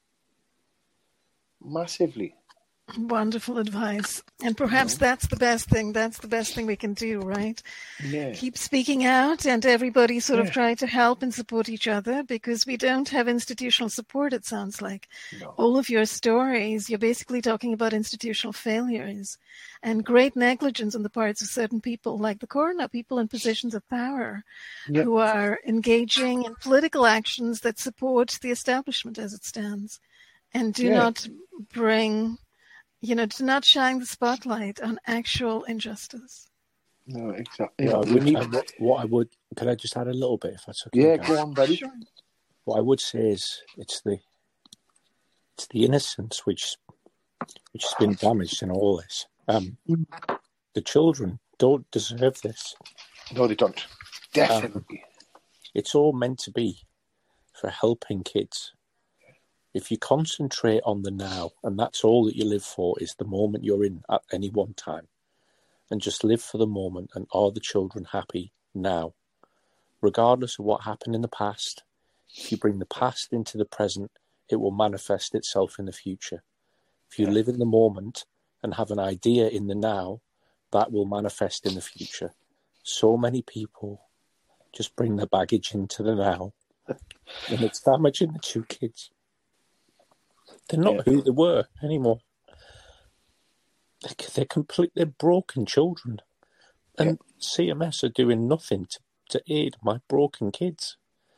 Massively. Wonderful advice. And perhaps mm-hmm. that's the best thing. That's the best thing we can do, right? Yeah. Keep speaking out, and everybody sort yeah. of try to help and support each other, because we don't have institutional support, it sounds like. No. All of your stories, you're basically talking about institutional failures and great negligence on the parts of certain people, like the coroner, people in positions of power, yep. who are engaging in political actions that support the establishment as it stands, and do yeah. not bring... You know, to not shine the spotlight on actual injustice. No, exactly. Yeah, we need, what, what I would, could I just add a little bit, if that's okay? Yeah, guys? Go on, buddy. Sure. What I would say is, it's the, it's the innocence which, which has been damaged in all this. Um, the children don't deserve this. No, they don't. Definitely. Um, it's all meant to be for helping kids. If you concentrate on the now, and that's all that you live for, is the moment you're in at any one time, and just live for the moment, and are the children happy now? Regardless of what happened in the past, if you bring the past into the present, it will manifest itself in the future. If you yeah. live in the moment and have an idea in the now, that will manifest in the future. So many people just bring their baggage into the now, and it's damaging the two kids. They're not yeah. who they were anymore. They, they're completely broken children. And Yeah. C M S are doing nothing to, to aid my broken kids.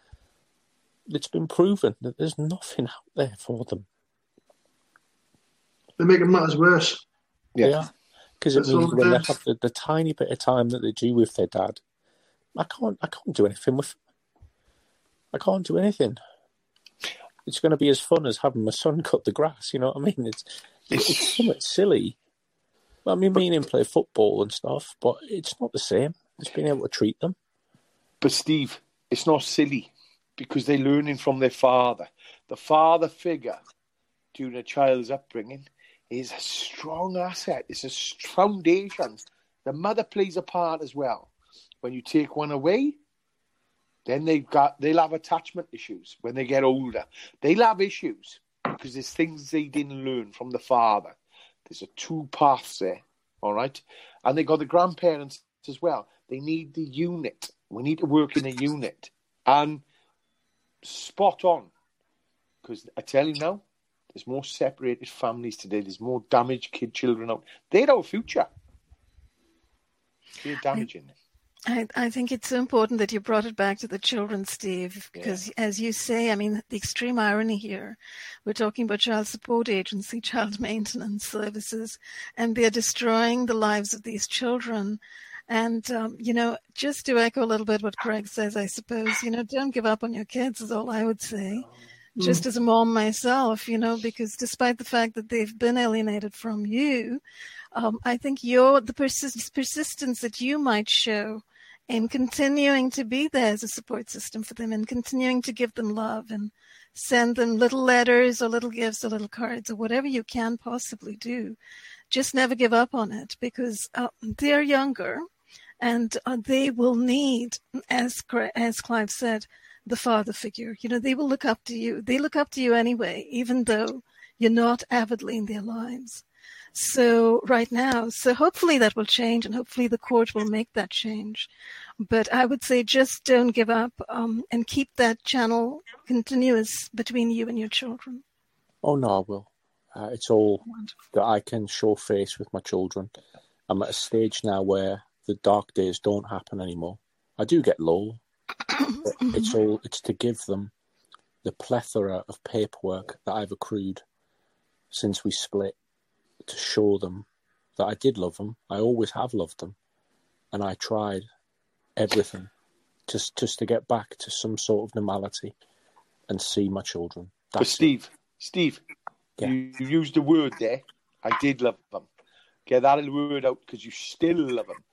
It's been proven that there's nothing out there for them. They're making matters worse. Yeah. Yeah. Because it That's means all when it they is. have the, the tiny bit of time that they do with their dad, I can't I can't do anything with them. I can't do anything. It's going to be as fun as having my son cut the grass, you know what I mean? It's it's, it's something silly. I mean, me and him play football and stuff, but it's not the same. Just being able to treat them. But Steve, it's not silly because they're learning from their father. The father figure during a child's upbringing is a strong asset. It's a foundation. The mother plays a part as well. When you take one away, then they've got they'll have attachment issues when they get older. They'll have issues because there's things they didn't learn from the father. There's a two paths there, all right? And they got the grandparents as well. They need the unit. We need to work in a unit. And spot on. Because I tell you now, there's more separated families today. There's more damaged kid children out. They're our future. They're damaging. I, I think it's so important that you brought it back to the children, Steve, because yeah. as you say, I mean, the extreme irony here, we're talking about child support agency, child maintenance services, and they're destroying the lives of these children. And, um, you know, just to echo a little bit what Craig says, I suppose, you know, don't give up on your kids is all I would say. Mm. Just as a mom myself, you know, because despite the fact that they've been alienated from you, um, I think your the persist- persistence that you might show in continuing to be there as a support system for them and continuing to give them love and send them little letters or little gifts or little cards or whatever you can possibly do. Just never give up on it because uh, they're younger and uh, they will need, as as Clive said, the father figure. You know, they will look up to you. They look up to you anyway, even though you're not avidly in their lives. So right now, so hopefully that will change and hopefully the court will make that change. But I would say just don't give up um, and keep that channel continuous between you and your children. Oh, no, I will. Uh, it's all Wonderful. That I can show face with my children. I'm at a stage now where the dark days don't happen anymore. I do get low. But it's all, it's to give them the plethora of paperwork that I've accrued since we split, to show them that I did love them. I always have loved them. And I tried everything just, just to get back to some sort of normality and see my children. That's but Steve, it. Steve, yeah. you, you used the word there. I did love them. Get that word out because you still love them.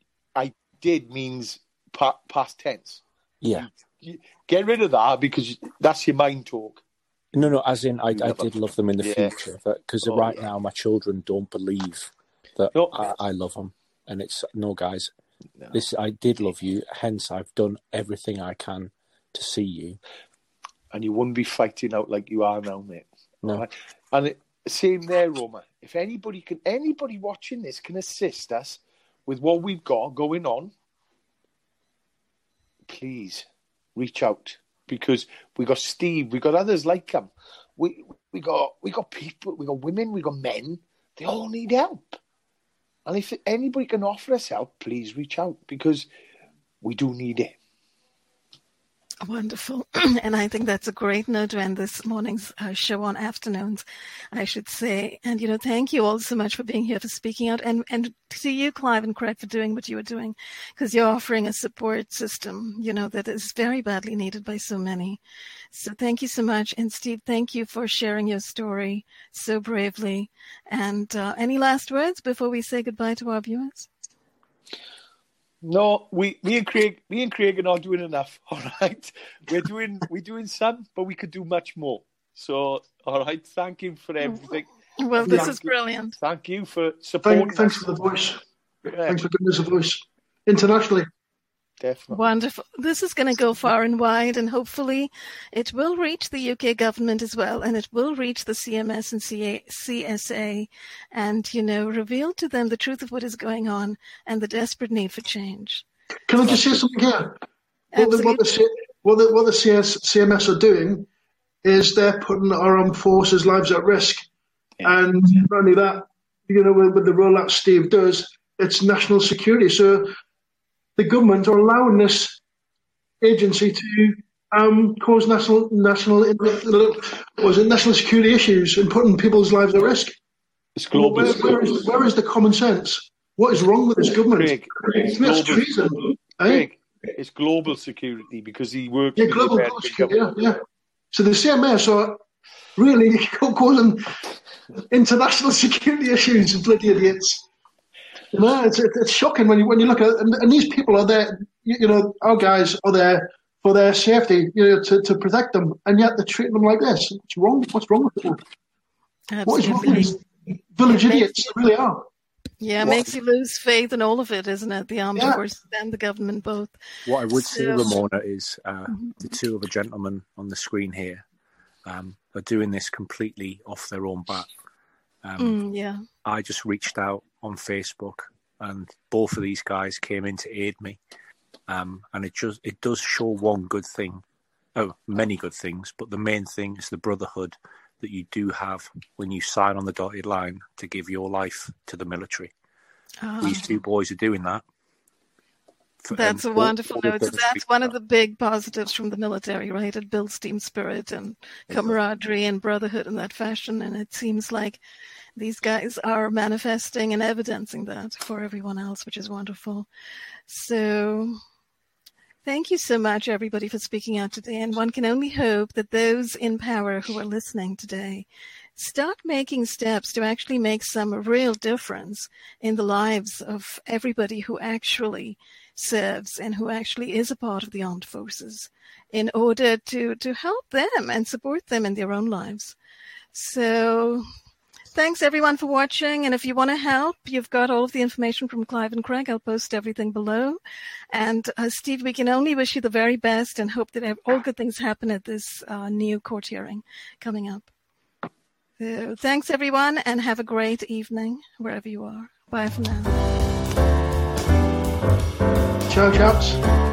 I did means pa- past tense. Yeah. You, you, get rid of that because that's your mind talk. No, no, as in, I, I love did them. love them in the Yeah. future, because Oh, right yeah. now my children don't believe that No. I, I love them. And it's, no, guys, No. this I did love you, hence I've done everything I can to see you. And you wouldn't be fighting out like you are now, mate. No. All right? And it, same there, Roma. If anybody can, anybody watching this can assist us with what we've got going on, please reach out. Because we got Steve, we got others like him. We we got we got people, we got women, we got men. They all need help. And if anybody can offer us help, please reach out because we do need it. Wonderful. And I think that's a great note to end this morning's uh, show on afternoons, I should say. And, you know, thank you all so much for being here, for speaking out. And, and to you, Clive and Craig, for doing what you are doing, because you're offering a support system, you know, that is very badly needed by so many. So thank you so much. And Steve, thank you for sharing your story so bravely. And uh, any last words before we say goodbye to our viewers? No, we me and Craig, me and Craig are not doing enough. All right, we're doing we're doing some, but we could do much more. So, all right, thank you for everything. Well, this thank is you, brilliant. Thank you for supporting. Thank, thanks us. for the voice. Yeah, Thanks for giving us a voice internationally. definitely. Wonderful. This is going to go far and wide, and hopefully it will reach the U K government as well, and it will reach the C M S and C S A, and, you know, reveal to them the truth of what is going on and the desperate need for change. Can I just say something here? What the, what the, C- what the, what the C S, C M S are doing is they're putting our armed forces' lives at risk. Yeah. And not only that, you know, with, with the role that Steve does, it's national security. So the government are allowing this agency to um, cause national national was it national security issues and putting people's lives at risk. It's global. Where, where, is, where is the common sense? What is wrong with this government? Craig, it's That's global, treason. Craig, eh? It's global security because he works. Yeah, global, global security. Yeah, yeah. So the C M S are really causing international security issues, bloody idiots. You know, it's it's shocking when you when you look at and, and these people are there. You, you know, our guys are there for their safety, you know, to, to protect them, and yet they're treating them like this. What's wrong? What's wrong with them? Absolutely. What is wrong with these village idiots? They really are. Yeah, it what, makes you lose faith in all of it, isn't it? The armed yeah. forces and the government both. What I would so, say, Ramona, is uh, mm-hmm. the two other gentlemen on the screen here um, are doing this completely off their own bat. Um, mm, yeah. I just reached out on Facebook, and both of these guys came in to aid me. Um, and it just it does show one good thing, oh, many good things, but the main thing is the brotherhood that you do have when you sign on the dotted line to give your life to the military. Oh. These two boys are doing that. For, that's um, a wonderful note. So that's one of the big positives from the military, right? It builds team spirit and camaraderie and brotherhood in that fashion. And it seems like these guys are manifesting and evidencing that for everyone else, which is wonderful. So thank you so much, everybody, for speaking out today. And one can only hope that those in power who are listening today start making steps to actually make some real difference in the lives of everybody who actually serves and who actually is a part of the armed forces in order to, to help them and support them in their own lives. So thanks, everyone, for watching. And if you want to help, you've got all of the information from Clive and Craig. I'll post everything below. And uh, Steve, we can only wish you the very best and hope that all good things happen at this uh, new court hearing coming up. So thanks, everyone, and have a great evening wherever you are. Bye for now. Ciao, chaps.